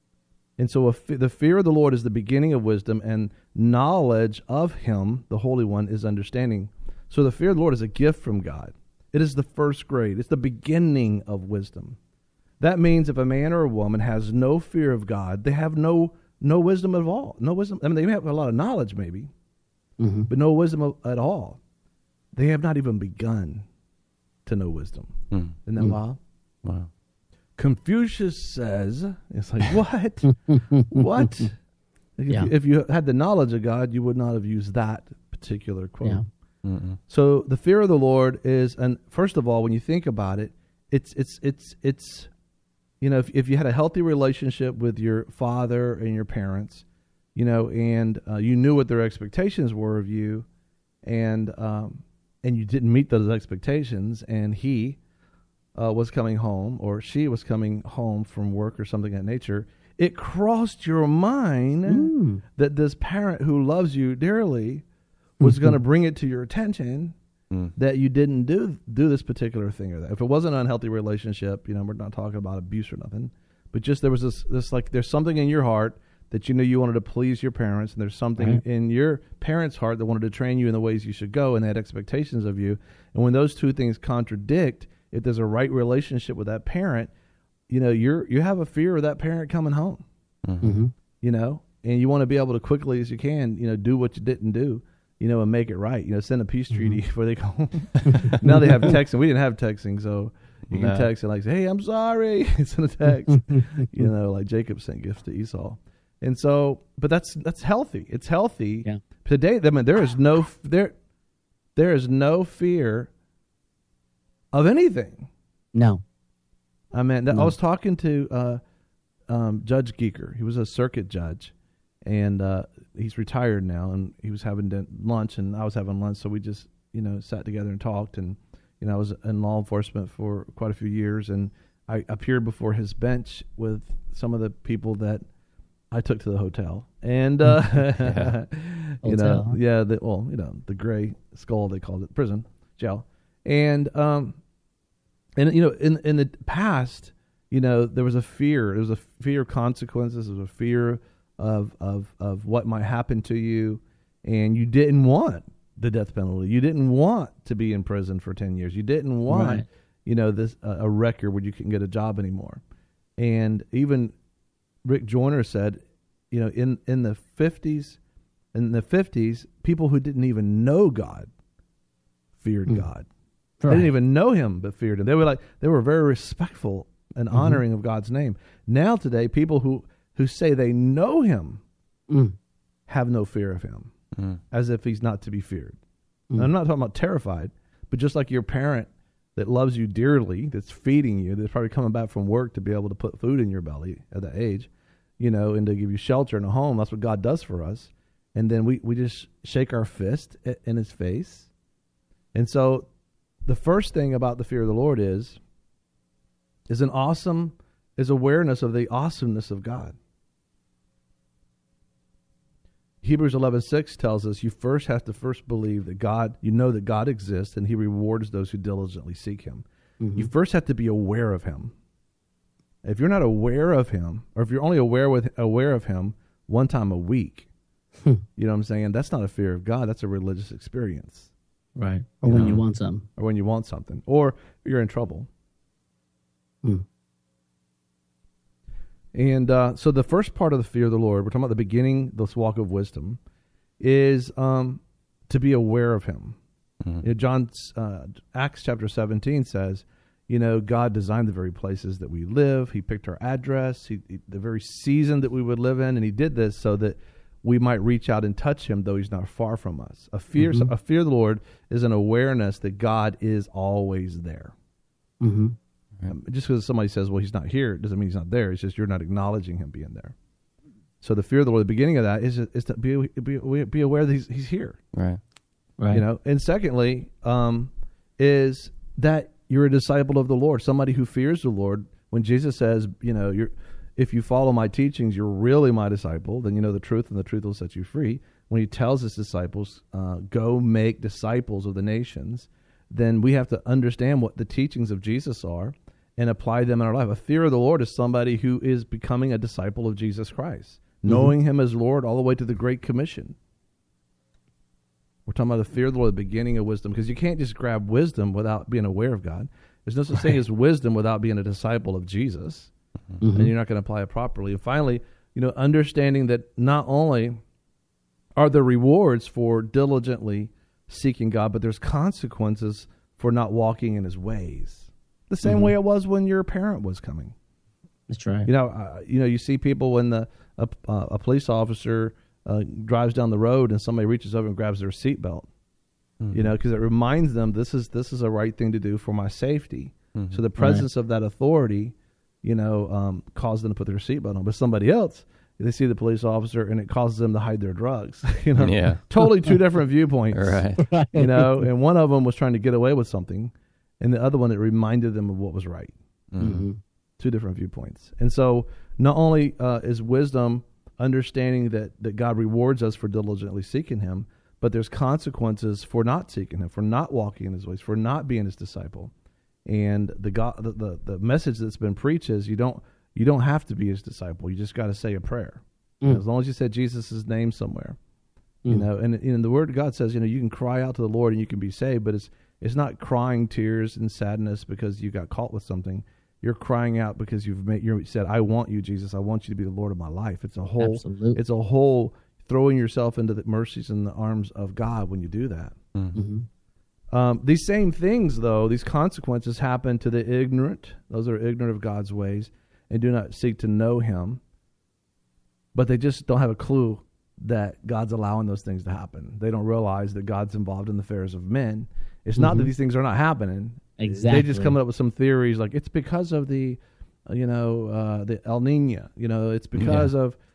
And so, a fe- the fear of the Lord is the beginning of wisdom, and knowledge of Him, the Holy One, is understanding. So, the fear of the Lord is a gift from God. It is the first grade. It's the beginning of wisdom. That means if a man or a woman has no fear of God, they have no no wisdom at all. No wisdom. I mean, they may have a lot of knowledge, maybe, Mm-hmm. but no wisdom of- at all. They have not even begun to know wisdom. Mm. Isn't that Mm. wild? Wow. Confucius says, it's like, what? What? If, Yeah. you, if you had the knowledge of God, you would not have used that particular quote. Yeah. Mm-mm. So the fear of the Lord is, and first of all, when you think about it, it's it's it's it's, you know, if if you had a healthy relationship with your father and your parents, you know, and uh, you knew what their expectations were of you, and um, and you didn't meet those expectations, and he uh, was coming home or she was coming home from work or something of that nature, it crossed your mind Mm. that this parent who loves you dearly was going to bring it to your attention Mm. that you didn't do do this particular thing or that. If it was an unhealthy relationship, you know, we're not talking about abuse or nothing, but just there was this this like there's something in your heart that you knew you wanted to please your parents, and there's something Right. in your parents' heart that wanted to train you in the ways you should go, and they had expectations of you. And when those two things contradict, if there's a right relationship with that parent, you know, you're you have a fear of that parent coming home. Mm-hmm. Mm-hmm. You know, and you want to be able to quickly as you can, you know, do what you didn't do, you know, and make it right. You know, send a peace treaty before they go home. Now they have texting. We didn't have texting, so you can No. text and like say, "Hey, I'm sorry." Send a text. You know, like Jacob sent gifts to Esau, and so, but that's that's healthy. It's healthy. Yeah. Today, I mean, there is no there, there is no fear of anything. No. I mean, that, I No. was talking to uh, um, Judge Geeker. He was a circuit judge, and uh, he's retired now. And he was having din- lunch, and I was having lunch, so we just you know sat together and talked. And you know, I was in law enforcement for quite a few years, and I appeared before his bench with some of the people that I took to the hotel, and uh, Yeah. you Hotel, know, huh? yeah, the, well, you know, the gray skull they called it, prison, jail, and um, and you know, in in the past, you know, there was a fear, there was a fear of consequences, there was a fear of of of what might happen to you, and you didn't want the death penalty, you didn't want to be in prison for ten years, you didn't want, Right. you know, this uh, a record where you couldn't get a job anymore, and even Rick Joyner said, you know, in, in the fifties, in the fifties, people who didn't even know God feared Mm. God. Right. They didn't even know him, but feared him. They were like, they were very respectful and Mhm. honoring of God's name. Now today, people who, who say they know him Mm. have no fear of him, Mm. as if he's not to be feared. Mm. And I'm not talking about terrified, but just like your parent that loves you dearly, that's feeding you, that's probably coming back from work to be able to put food in your belly at that age, you know, and to give you shelter and a home. That's what God does for us. And then we, we just shake our fist i- in his face. And so the first thing about the fear of the Lord is, is an awesome, is awareness of the awesomeness of God. Hebrews eleven six tells us you first have to first believe that God, you know that God exists and he rewards those who diligently seek him. Mhm. You first have to be aware of him. If you're not aware of him, or if you're only aware with aware of him one time a week, you know what I'm saying? That's not a fear of God. That's a religious experience. Right. Or You when know. you want some. Or when you want something, or you're in trouble. Mm. And uh, so the first part of the fear of the Lord, we're talking about the beginning, this walk of wisdom, is um, to be aware of him. Mm. You know, John, uh, Acts chapter seventeen says, you know, God designed the very places that we live. He picked our address, he, he- the very season that we would live in, and he did this so that we might reach out and touch him, though he's not far from us. A fear, Mhm. a fear of the Lord is an awareness that God is always there. Mm-hmm. Um, just because somebody says, well, he's not here, doesn't mean he's not there. It's just you're not acknowledging him being there. So the fear of the Lord, the beginning of that is is to be be, be aware that he's, he's here. Right. Right. You know, and secondly, um, is that you're a disciple of the Lord, somebody who fears the Lord. When Jesus says, you know, you're if you follow my teachings, you're really my disciple. Then you know the truth, and the truth will set you free. When he tells his disciples, uh, go make disciples of the nations, then we have to understand what the teachings of Jesus are and apply them in our life. A fear of the Lord is somebody who is becoming a disciple of Jesus Christ, knowing him as Lord all the way to the Great Commission. We're talking about the fear of the Lord, the beginning of wisdom, because you can't just grab wisdom without being aware of God. There's no such thing as wisdom without being a disciple of Jesus, Mhm. and you're not going to apply it properly. And finally, you know, understanding that not only are there rewards for diligently seeking God, but there's consequences for not walking in his ways. The same Mhm. way it was when your parent was coming. That's right. You know, uh, you know, you see people when the a, uh, a police officer uh, drives down the road and somebody reaches over and grabs their seatbelt. Mm-hmm. You know, because it reminds them this is this is a right thing to do for my safety. Mm-hmm. So the presence of that authority, you know, um, caused them to put their seatbelt on. But somebody else, they see the police officer and it causes them to hide their drugs. You know, Yeah. totally two different viewpoints. Right. You know, and one of them was trying to get away with something, and the other one it reminded them of what was right. Mm-hmm. Mm-hmm. Two different viewpoints. And so not only uh, is wisdom understanding that, that God rewards us for diligently seeking him, but there's consequences for not seeking him, for not walking in his ways, for not being his disciple. And the God, the, the, the message that's been preached is you don't you don't have to be his disciple. You just got to say a prayer. Mm. As long as you said Jesus' name somewhere. Mm. You know, and, and the word of God says, you know, you can cry out to the Lord and you can be saved, but it's it's not crying tears and sadness because you got caught with something. You're crying out because you've made, you said, I want you, Jesus. I want you to be the Lord of my life. It's a whole, Absolutely. it's a whole throwing yourself into the mercies and the arms of God when you do that. Mm-hmm. Mm-hmm. Um, these same things, though, these consequences happen to the ignorant. Those are ignorant of God's ways and do not seek to know him. But they just don't have a clue that God's allowing those things to happen. They don't realize that God's involved in the affairs of men. It's not that Mhm. these things are not happening. Exactly. They just come up with some theories like it's because of the, uh, you know, uh, the El Nino. You know, it's because of,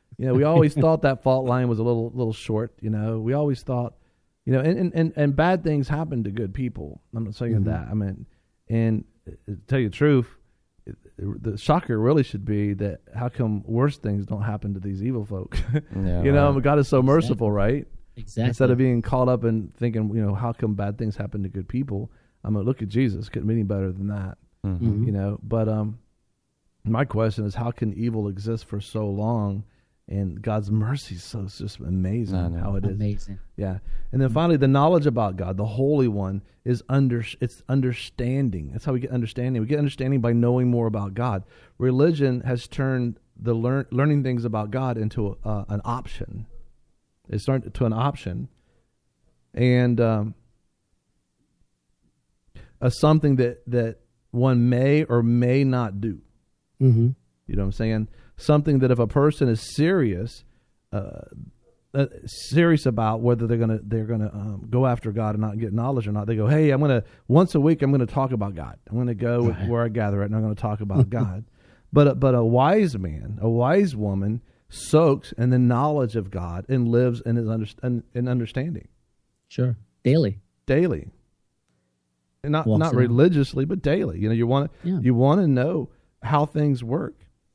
You know, we always thought that fault line was a little little short. You know, we always thought, you know, and and, and, and bad things happen to good people. I'm not saying Mhm. that. I mean, and uh, to tell you the truth, it- the shocker really should be that how come worse things don't happen to these evil folk? Yeah, you know, right. I mean, God is so Exactly. merciful, right? Exactly. Instead of being caught up in thinking, you know, how come bad things happen to good people? I'm gonna look at Jesus. Couldn't be any better than that. Mhm. Mhm. You know, but um, my question is, how can evil exist for so long? And God's mercy is so it's just amazing I know. how it is. Amazing. Yeah, and then finally, the knowledge about God, the Holy One, is under. It's understanding. That's how we get understanding. We get understanding by knowing more about God. Religion has turned the learn learning things about God into uh, an option. It's turned to an option, and um, a something that that one may or may not do. Mm-hmm. You know what I'm saying? Something that if a person is serious, uh, uh, serious about whether they're gonna they're gonna um, go after God and not get knowledge or not, they go, hey, I'm gonna once a week I'm gonna talk about God. I'm gonna go Right. where I gather at and I'm gonna talk about God. But a, but a wise man, a wise woman, soaks in the knowledge of God and lives in his under, in, in understanding Sure. Daily. daily, and not Walks not it out. religiously, but daily. You know, you want to Yeah. you want to know how things work.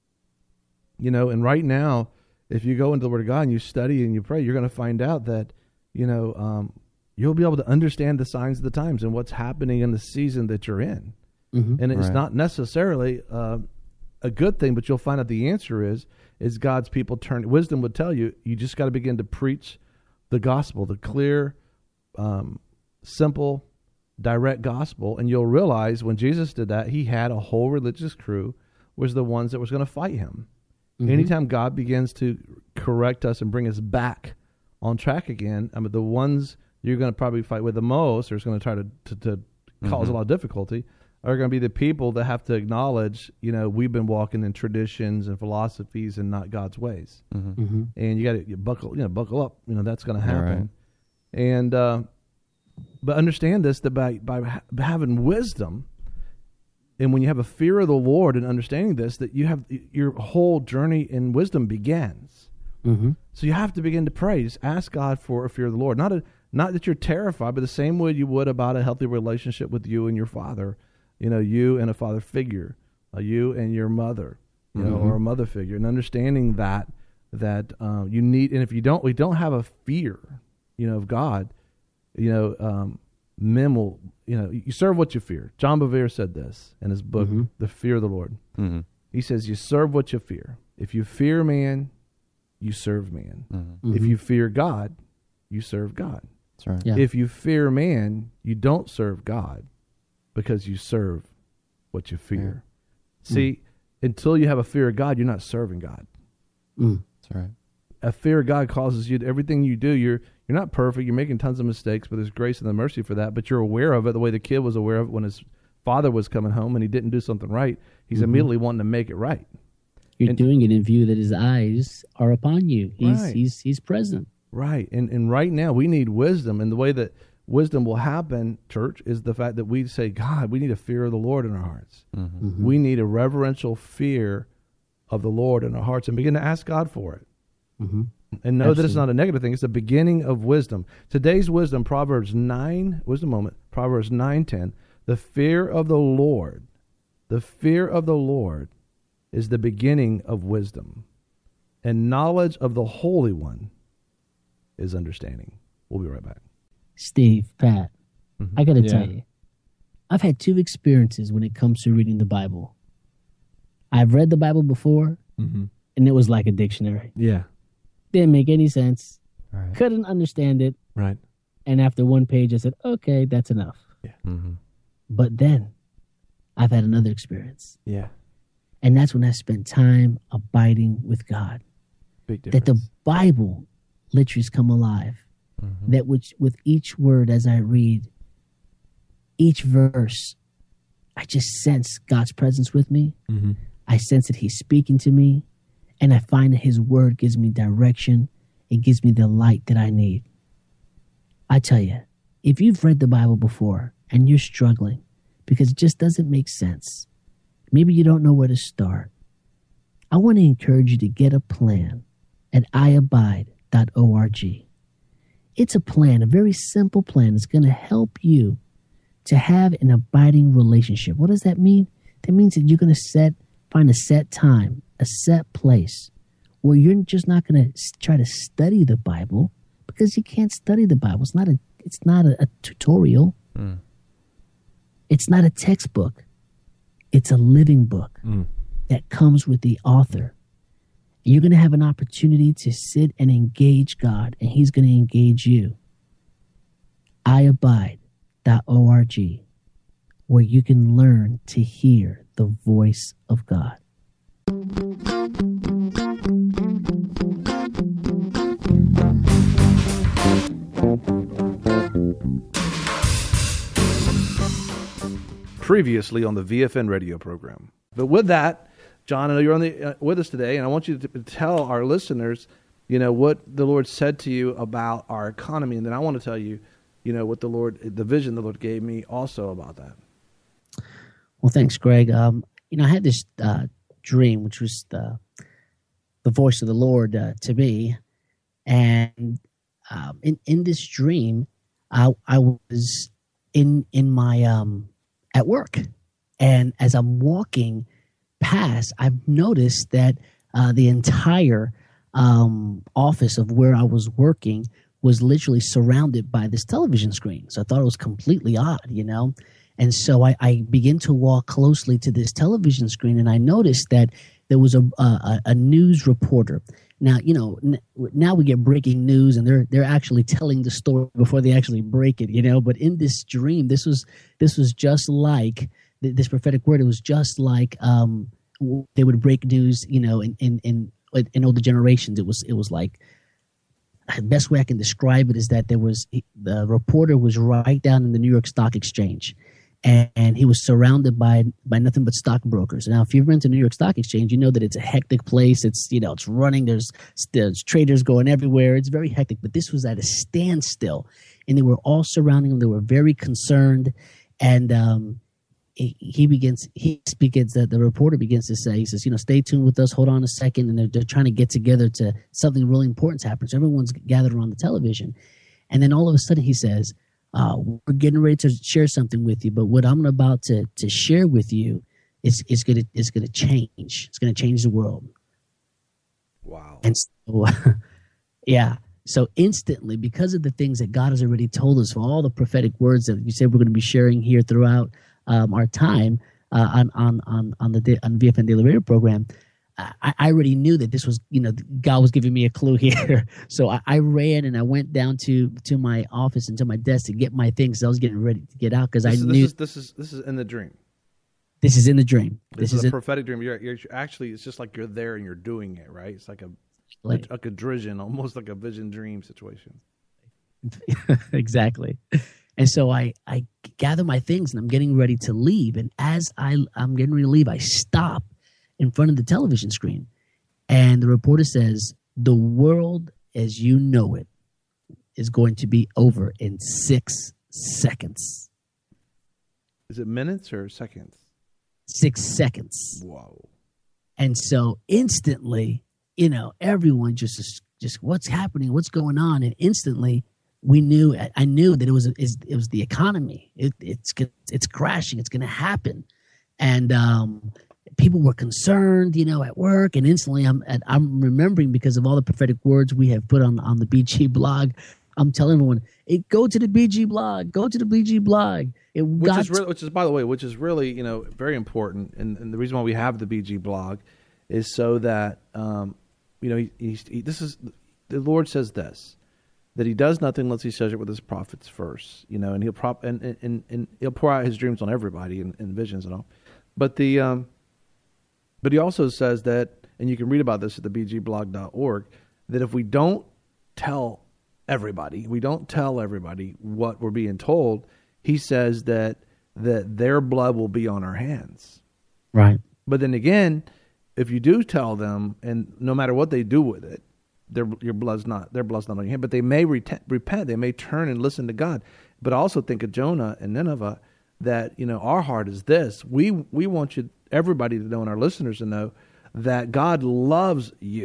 You know, and right now, if you go into the Word of God and you study and you pray, you're going to find out that, you know, um, you'll be able to understand the signs of the times and what's happening in the season that you're in. Mm-hmm. And it's Right. not necessarily uh, a good thing, but you'll find out the answer is is God's people turn. Wisdom would tell you you just got to begin to preach the gospel, the clear, um, simple, direct gospel, and you'll realize when Jesus did that, he had a whole religious crew was the ones that was going to fight him. Mhm. Anytime God begins to correct us and bring us back on track again, I mean, the ones you're going to probably fight with the most, or is going to try to to, to cause Mhm. a lot of difficulty, are going to be the people that have to acknowledge, you know, we've been walking in traditions and philosophies and not God's ways. Mhm. Mm-hmm. And you got to buckle, you know, buckle up. You know, that's going to Yeah, happen. And uh, but understand this: that by by ha- having wisdom, and when you have a fear of the Lord and understanding this, that you have your whole journey in wisdom begins. Mm-hmm. So you have to begin to pray. Just ask God for a fear of the Lord. Not a, not that you're terrified, but the same way you would about a healthy relationship with you and your father. You know, you and a father figure, uh, you and your mother, you know, Mhm. or a mother figure, and understanding that that uh, you need. And if you don't, we don't have a fear, you know, of God. You know, um, men will, you know, you serve what you fear. John Bevere said this in his book, Mhm. The Fear of the Lord. Mhm. He says, you serve what you fear. If you fear man, you serve man. Mhm. If you fear God, you serve God. That's right. Yeah. If you fear man, you don't serve God because you serve what you fear. See, until you have a fear of God, you're not serving God. Mm. That's right. A fear of God causes you to, everything you do, you're you're not perfect, you're making tons of mistakes, but there's grace and the mercy for that, but you're aware of it the way the kid was aware of it when his father was coming home and he didn't do something right. He's Mhm. immediately wanting to make it right. You're And- doing it in view that his eyes are upon you. He's Right. he's he's present. Right. And and right now we need wisdom, and the way that wisdom will happen, church, is the fact that we say, God, we need a fear of the Lord in our hearts. Mhm. Mhm. We need a reverential fear of the Lord in our hearts and begin to ask God for it. Mm-hmm. And know that it's Absolutely. not a negative thing. It's the beginning of wisdom. Today's wisdom, Proverbs nine, wisdom moment, Proverbs nine ten. The fear of the Lord, the fear of the Lord is the beginning of wisdom. And knowledge of the Holy One is understanding. We'll be right back. Steve, Pat, Mhm. I got to Yeah. tell you, I've had two experiences when it comes to reading the Bible. I've read the Bible before, Mm-hmm. and it was like a dictionary. Yeah. Didn't make any sense. All right. Couldn't understand it. Right. And after one page, I said, okay, that's enough. Mhm. But then I've had another experience. Yeah. And that's when I spent time abiding with God. Big That difference. the Bible literally has come alive. Mhm. That which, with each word as I read, each verse, I just sense God's presence with me. mm-hmm. I sense that He's speaking to me. And I find that His word gives me direction. It gives me the light that I need. I tell you, if you've read the Bible before and you're struggling because it just doesn't make sense, maybe you don't know where to start, I want to encourage you to get a plan at i abide dot org. It's a plan, a very simple plan that's going to help you to have an abiding relationship. What does that mean? That means that you're going to set, find a set time, a set place where you're just not going to try to study the Bible, because you can't study the Bible. It's not a, it's not a, a tutorial. Mm. It's not a textbook. It's a living book mm. that comes with the author. You're going to have an opportunity to sit and engage God, and he's going to engage you. i abide dot org, where you can learn to hear the voice of God. Previously on the V F N radio program. But with that, John, I know you're on the uh, with us today, and I want you to tell our listeners, you know, what the Lord said to you about our economy, and then I want to tell you, you know, what the Lord, the vision the Lord gave me also about that. Well, thanks, Greg. Um, you know, I had this uh, dream, which was the the voice of the Lord uh, to me, and um, in in this dream, I I was in in my um at work, and as I'm walking past, I've noticed that uh, the entire um, office of where I was working was literally surrounded by this television screen. So I thought it was completely odd, you know? And so I, I began to walk closely to this television screen, and I noticed that there was a, a, a news reporter. Now, you know, n- now we get breaking news, and they're they're actually telling the story before they actually break it, you know? But in this dream, this was this was just like this prophetic word. It was just like um, they would break news, you know, in, in, in, in older generations. It was, it was like, the best way I can describe it is that there was, the reporter was right down in the New York Stock Exchange, and, and he was surrounded by, by nothing but stockbrokers. Now, if you've been to New York Stock Exchange, you know that it's a hectic place. It's, you know, it's running. There's, there's traders going everywhere. It's very hectic, but this was at a standstill, and they were all surrounding him. They were very concerned. And, um, he begins, he begins, the, the reporter begins to say, he says, you know, stay tuned with us, hold on a second. And they're, they're trying to get together to something really important to happen. So everyone's gathered around the television. And then all of a sudden he says, uh, we're getting ready to share something with you, but what I'm about to, to share with you is, is going to, is going to change. It's going to change the world. Wow. And so, yeah. So instantly, because of the things that God has already told us, for all the prophetic words that you said we're going to be sharing here throughout Um, our time uh, on on on on the on V F N Daily Radio program, I, I already knew that this was, you know, God was giving me a clue here. So I, I ran and I went down to to my office and to my desk to get my things. I was getting ready to get out because I is, knew this is, this is this is in the dream. This is in the dream. This, this is, is a in, prophetic dream. You're, you're actually, it's just like you're there and you're doing it, right? It's like a like, like a vision, almost like a vision dream situation. Exactly. And so I, I gather my things and I'm getting ready to leave. And as I, I'm getting ready to leave, I stop in front of the television screen. And the reporter says, the world as you know it is going to be over in six seconds. Is it minutes or seconds? Six seconds. Whoa. And so instantly, you know, everyone just, just what's happening? What's going on? And instantly, we knew, I knew that it was it was the economy. It, it's it's crashing. It's going to happen, and um, people were concerned, you know, at work. And instantly, I'm I'm remembering, because of all the prophetic words we have put on on the B G blog. I'm telling everyone, hey, go to the B G blog. Go to the B G blog. It which got is really, which is by the way, which is really, you know, very important. And, and the reason why we have the B G blog is so that um, you know, he, he, he, this is the Lord says this, that he does nothing unless he shares it with his prophets first, you know, and he'll prop and, and, and he'll pour out his dreams on everybody and, and visions and all. But the um, but he also says that, and you can read about this at the b g blog dot org, that if we don't tell everybody, we don't tell everybody what we're being told, he says that that their blood will be on our hands. Right. But then again, if you do tell them, and no matter what they do with it, Their your blood's not their blood's not on your hand, but they may reten- repent. They may turn and listen to God. But I also think of Jonah and Nineveh, that, you know, our heart is this: we we want you, everybody to know, and our listeners to know, that God loves you.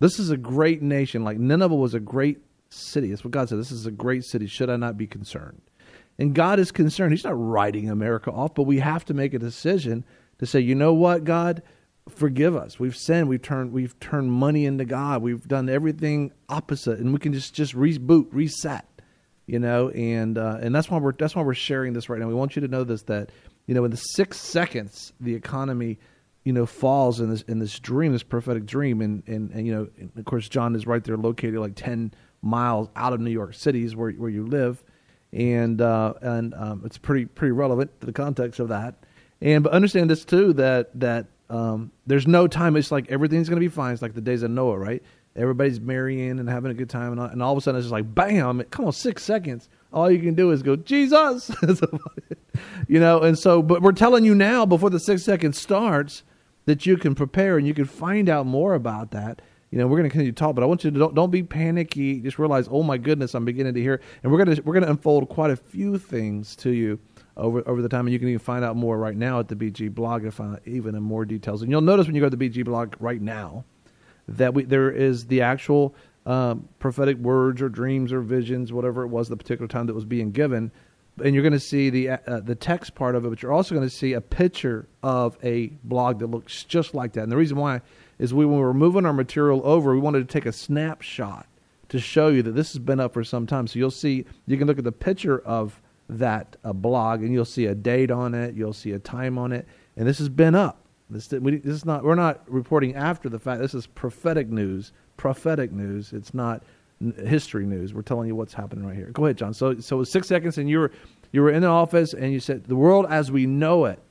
This is a great nation. Like Nineveh was a great city. That's what God said. This is a great city. Should I not be concerned? And God is concerned. He's not writing America off, but we have to make a decision to say, you know what, God, forgive us. We've sinned. We've turned we've turned money into God. We've done everything opposite, and we can just just reboot, reset, you know. And uh, and that's why we're that's why we're sharing this right now. We want you to know this, that you know in the six seconds the economy, you know, falls in this in this dream, this prophetic dream, and and, and you know, and of course, John is right there, located like ten miles out of New York City, is where where you live. And uh, and um, it's pretty pretty relevant to the context of that. And but understand this too, that that um, there's no time. It's like everything's going to be fine. It's like the days of Noah, right? Everybody's marrying and having a good time, and all, and all of a sudden it's just like bam! Come on, six seconds. All you can do is go Jesus, you know. And so, but we're telling you now before the six seconds starts that you can prepare and you can find out more about that. You know, we're going to continue to talk, but I want you to don't don't be panicky. Just realize, oh my goodness, I'm beginning to hear, and we're going to we're going to unfold quite a few things to you over over the time, and you can even find out more right now at the B G blog and find out even in more details. And you'll notice when you go to the B G blog right now that we there is the actual um, prophetic words or dreams or visions, whatever it was, the particular time that was being given, and you're going to see the uh, the text part of it, but you're also going to see a picture of a blog that looks just like that. And the reason why is we, when we were moving our material over, we wanted to take a snapshot to show you that this has been up for some time. So you'll see, you can look at the picture of that uh, blog, and you'll see a date on it, you'll see a time on it, and this has been up. This, we, this is not, we're not reporting after the fact. This is prophetic news, prophetic news. It's not n- history news. We're telling you what's happening right here. Go ahead, John. So, so it was six seconds, and you were you were in the office, and you said, the world as we know it,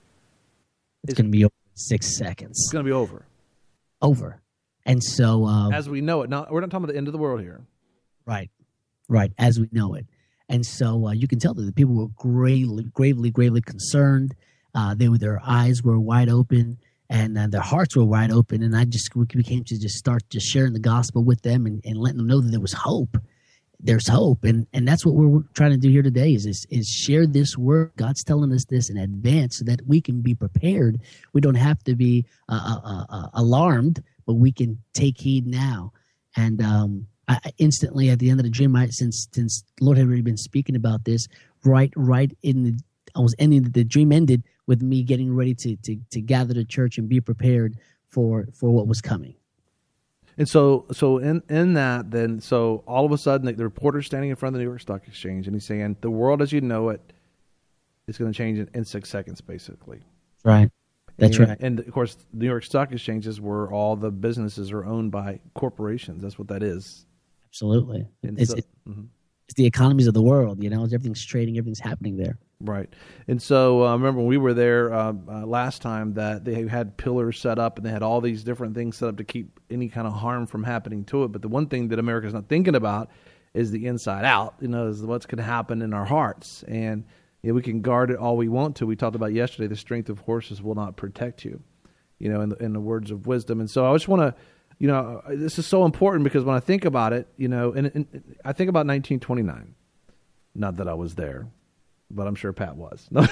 It's going to be over in six seconds. It's going to be over. Over. And so... Um, as we know it. Not, we're not talking about the end of the world here. Right. Right. As we know it. And so uh, you can tell that the people were gravely, gravely, gravely concerned. Uh, they were, their eyes were wide open, and uh, their hearts were wide open. And I just we became to just start just sharing the gospel with them and, and letting them know that there was hope. There's hope. And and that's what we're trying to do here today is, is, is share this word. God's telling us this in advance so that we can be prepared. We don't have to be uh, uh, uh, alarmed, but we can take heed now. And um, I, instantly at the end of the dream, I, since since Lord had already been speaking about this, right right in the I was ending the dream ended with me getting ready to to to gather the church and be prepared for for what was coming. And so, so in, in that, then, so all of a sudden, the, the reporter's standing in front of the New York Stock Exchange, and he's saying, the world as you know it is going to change in, in six seconds, basically. Right. That's and, right. And, of course, the New York Stock Exchange is where all the businesses are owned by corporations. That's what that is. Absolutely. And It's, so, it's, mm-hmm. it's the economies of the world, you know, everything's trading, everything's happening there. Right. And so I uh, remember when we were there uh, uh, last time that they had pillars set up and they had all these different things set up to keep any kind of harm from happening to it. But the one thing that America's not thinking about is the inside out, you know, is what's going to happen in our hearts. And you know, we can guard it all we want to. We talked about yesterday, the strength of horses will not protect you, you know, in the, in the words of wisdom. And so I just want to, you know, this is so important because when I think about it, you know, and, and I think about nineteen twenty-nine, not that I was there, but I'm sure Pat was. No,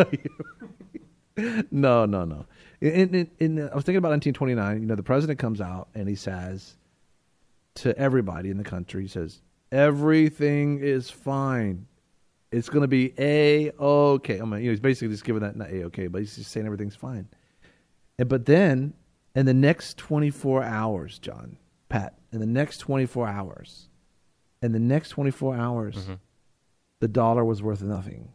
no, no. no. In, in, in, I was thinking about nineteen twenty-nine. You know, the president comes out and he says to everybody in the country, he says, everything is fine. It's going to be A-okay. I mean, you know, he's basically just giving that, not A-okay, but he's just saying everything's fine. And, but then, in the next twenty-four hours, John, Pat, in the next twenty-four hours, in the next twenty-four hours, mm-hmm. the dollar was worth nothing.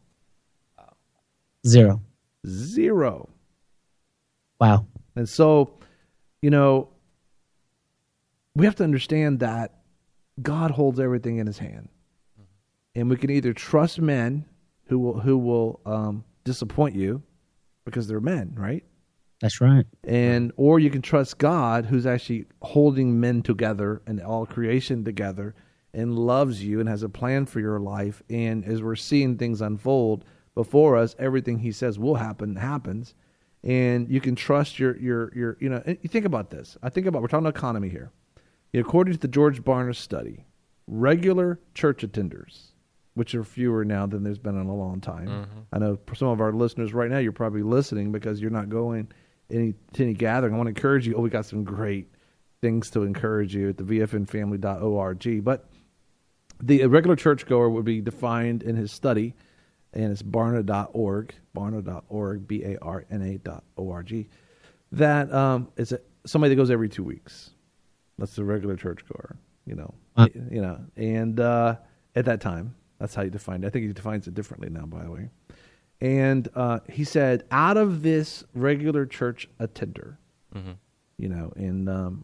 Zero. Zero. Wow. And so, you know, we have to understand that God holds everything in his hand. And we can either trust men who will who will um, disappoint you because they're men, right? That's right. And or you can trust God who's actually holding men together and all creation together and loves you and has a plan for your life. And as we're seeing things unfold before us, everything he says will happen happens. And you can trust your, your, your you know, you think about this. I think about, we're talking economy here. You know, according to the George Barna study, regular church attenders, which are fewer now than there's been in a long time. Mm-hmm. I know for some of our listeners right now, you're probably listening because you're not going any, to any gathering. I want to encourage you. Oh, we got some great things to encourage you at the v f n family dot org. But the regular churchgoer would be defined in his study, and it's barna dot org, barna dot org, B A R N A dot O R G. That um, is a, somebody that goes every two weeks. That's the regular churchgoer, you know. Wow. You know, and uh, at that time, that's how you define it. I think he defines it differently now, by the way. And uh, he said, out of this regular church attender, Mm-hmm. you know, and um,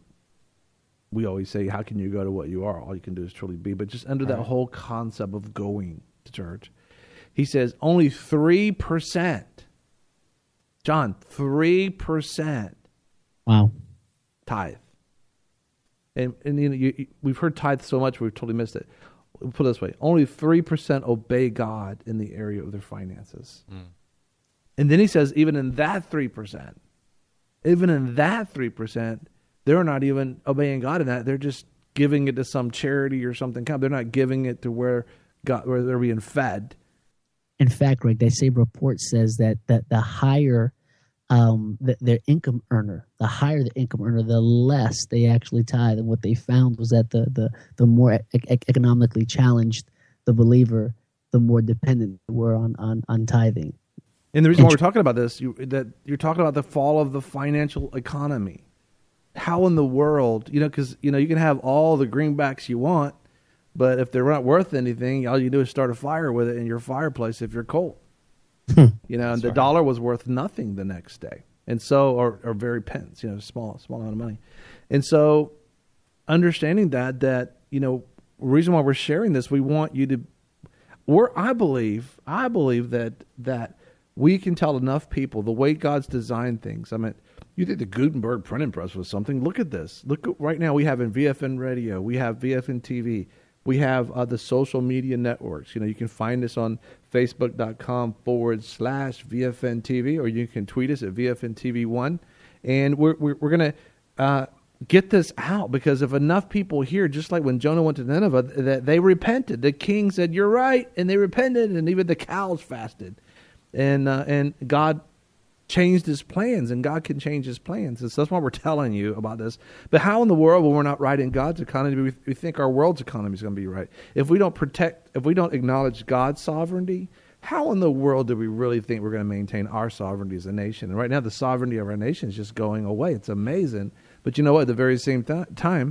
we always say, how can you go to what you are? All you can do is truly be. But just under that Right. whole concept of going to church, he says only three percent, John, three percent Wow. tithe. And, and you know, you, you, we've heard tithe so much, we've totally missed it. We'll put it this way, only three percent obey God in the area of their finances. Mm. And then he says, even in that three percent, even in that three percent, they're not even obeying God in that. They're just giving it to some charity or something. They're not giving it to where God, where they're being fed. In fact, Greg, that same report says that that the higher um, the, their income earner, the higher the income earner, the less they actually tithe. And what they found was that the the the more e- e- economically challenged the believer, the more dependent they were on on, on tithing. And the reason why we're talking about this, you, that you're talking about the fall of the financial economy. How in the world, you know, because, you know, you can have all the greenbacks you want, but if they're not worth anything, all you do is start a fire with it in your fireplace if you're cold. You know, and the right. dollar was worth nothing the next day. And so, or, or very pence, you know, small, small amount of money. And so understanding that, that, you know, the reason why we're sharing this, we want you to, we're, I believe, I believe that, that we can tell enough people the way God's designed things. I mean, you think the Gutenberg printing press was something? Look at this. Look at, right now we have in V F N Radio, we have V F N T V, we have uh, the social media networks. You know, you can find us on Facebook.com forward slash VFNTV, or you can tweet us at V F N T V one. And we're, we're, we're going to uh, get this out, because if enough people hear, just like when Jonah went to Nineveh, that they repented. The king said, you're right, and they repented, and even the cows fasted. And uh, and God changed his plans, and God can change his plans. And so that's why we're telling you about this. But how in the world, when we're not right in God's economy, we, we think our world's economy is going to be right? If we don't protect, if we don't acknowledge God's sovereignty, how in the world do we really think we're going to maintain our sovereignty as a nation? And right now, the sovereignty of our nation is just going away. It's amazing. But you know what? At the very same th- time,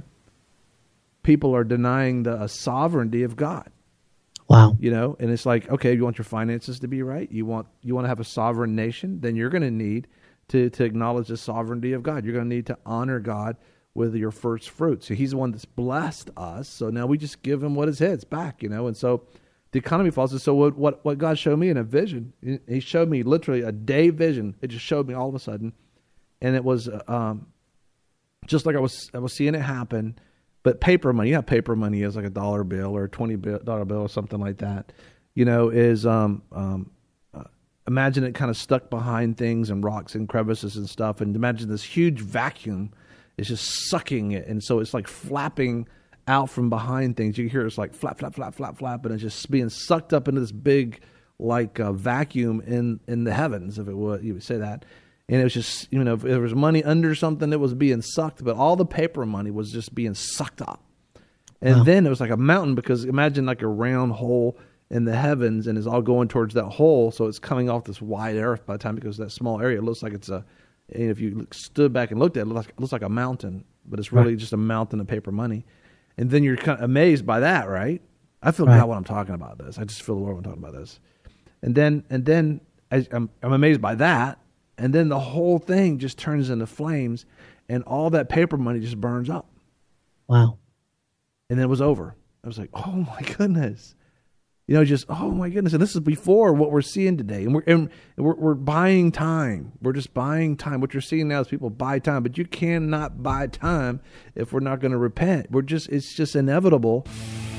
people are denying the uh, sovereignty of God. Wow. You know, and it's like, okay, you want your finances to be right? You want you want to have a sovereign nation? Then you're going to need to, to acknowledge the sovereignty of God. You're going to need to honor God with your first fruits. So he's the one that's blessed us. So now we just give him what is his back, you know. And so the economy falls. So what, what, what God showed me in a vision, he showed me literally a day vision. It just showed me all of a sudden. And it was um, just like I was I was seeing it happen. But paper money, yeah, paper money is like a dollar bill or a twenty dollar bill or something like that, you know, is, um, um, uh, imagine it kind of stuck behind things and rocks and crevices and stuff. And imagine this huge vacuum is just sucking it. And so it's like flapping out from behind things. You can hear it's like flap, flap, flap, flap, flap. And it's just being sucked up into this big, like, uh, vacuum in, in the heavens, if it would, you would say that. And it was just, you know, if there was money under something, it was being sucked, but all the paper money was just being sucked up. And Wow. then it was like a mountain, because imagine like a round hole in the heavens, and it's all going towards that hole. So it's coming off this wide earth by the time it goes to that small area. It looks like it's a, and if you look, stood back and looked at it, it looks like, it looks like a mountain, but it's really Right. just a mountain of paper money. And then you're kind of amazed by that, right? I feel Right. God when I'm talking about this. I just feel the Lord when I'm talking about this. And then, and then I, I'm, I'm amazed by that. And then the whole thing just turns into flames, and all that paper money just burns up. Wow. And then it was over. I was like, oh my goodness. You know, just, oh my goodness. And this is before what we're seeing today. And we're, and we're, we're buying time. We're just buying time. What you're seeing now is people buy time, but you cannot buy time if we're not going to repent. We're just, it's just inevitable.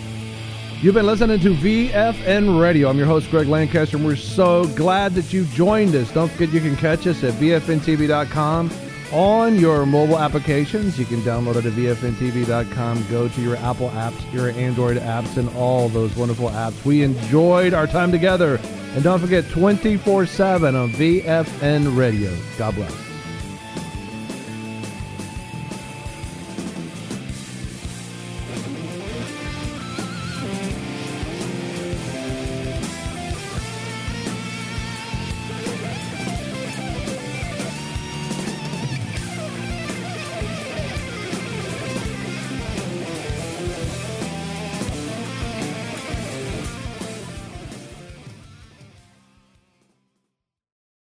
You've been listening to V F N Radio. I'm your host, Greg Lancaster, and we're so glad that you joined us. Don't forget you can catch us at V F N T V dot com on your mobile applications. You can download it at V F N T V dot com. Go to your Apple apps, your Android apps, and all those wonderful apps. We enjoyed our time together. And don't forget, twenty-four seven on V F N Radio. God bless.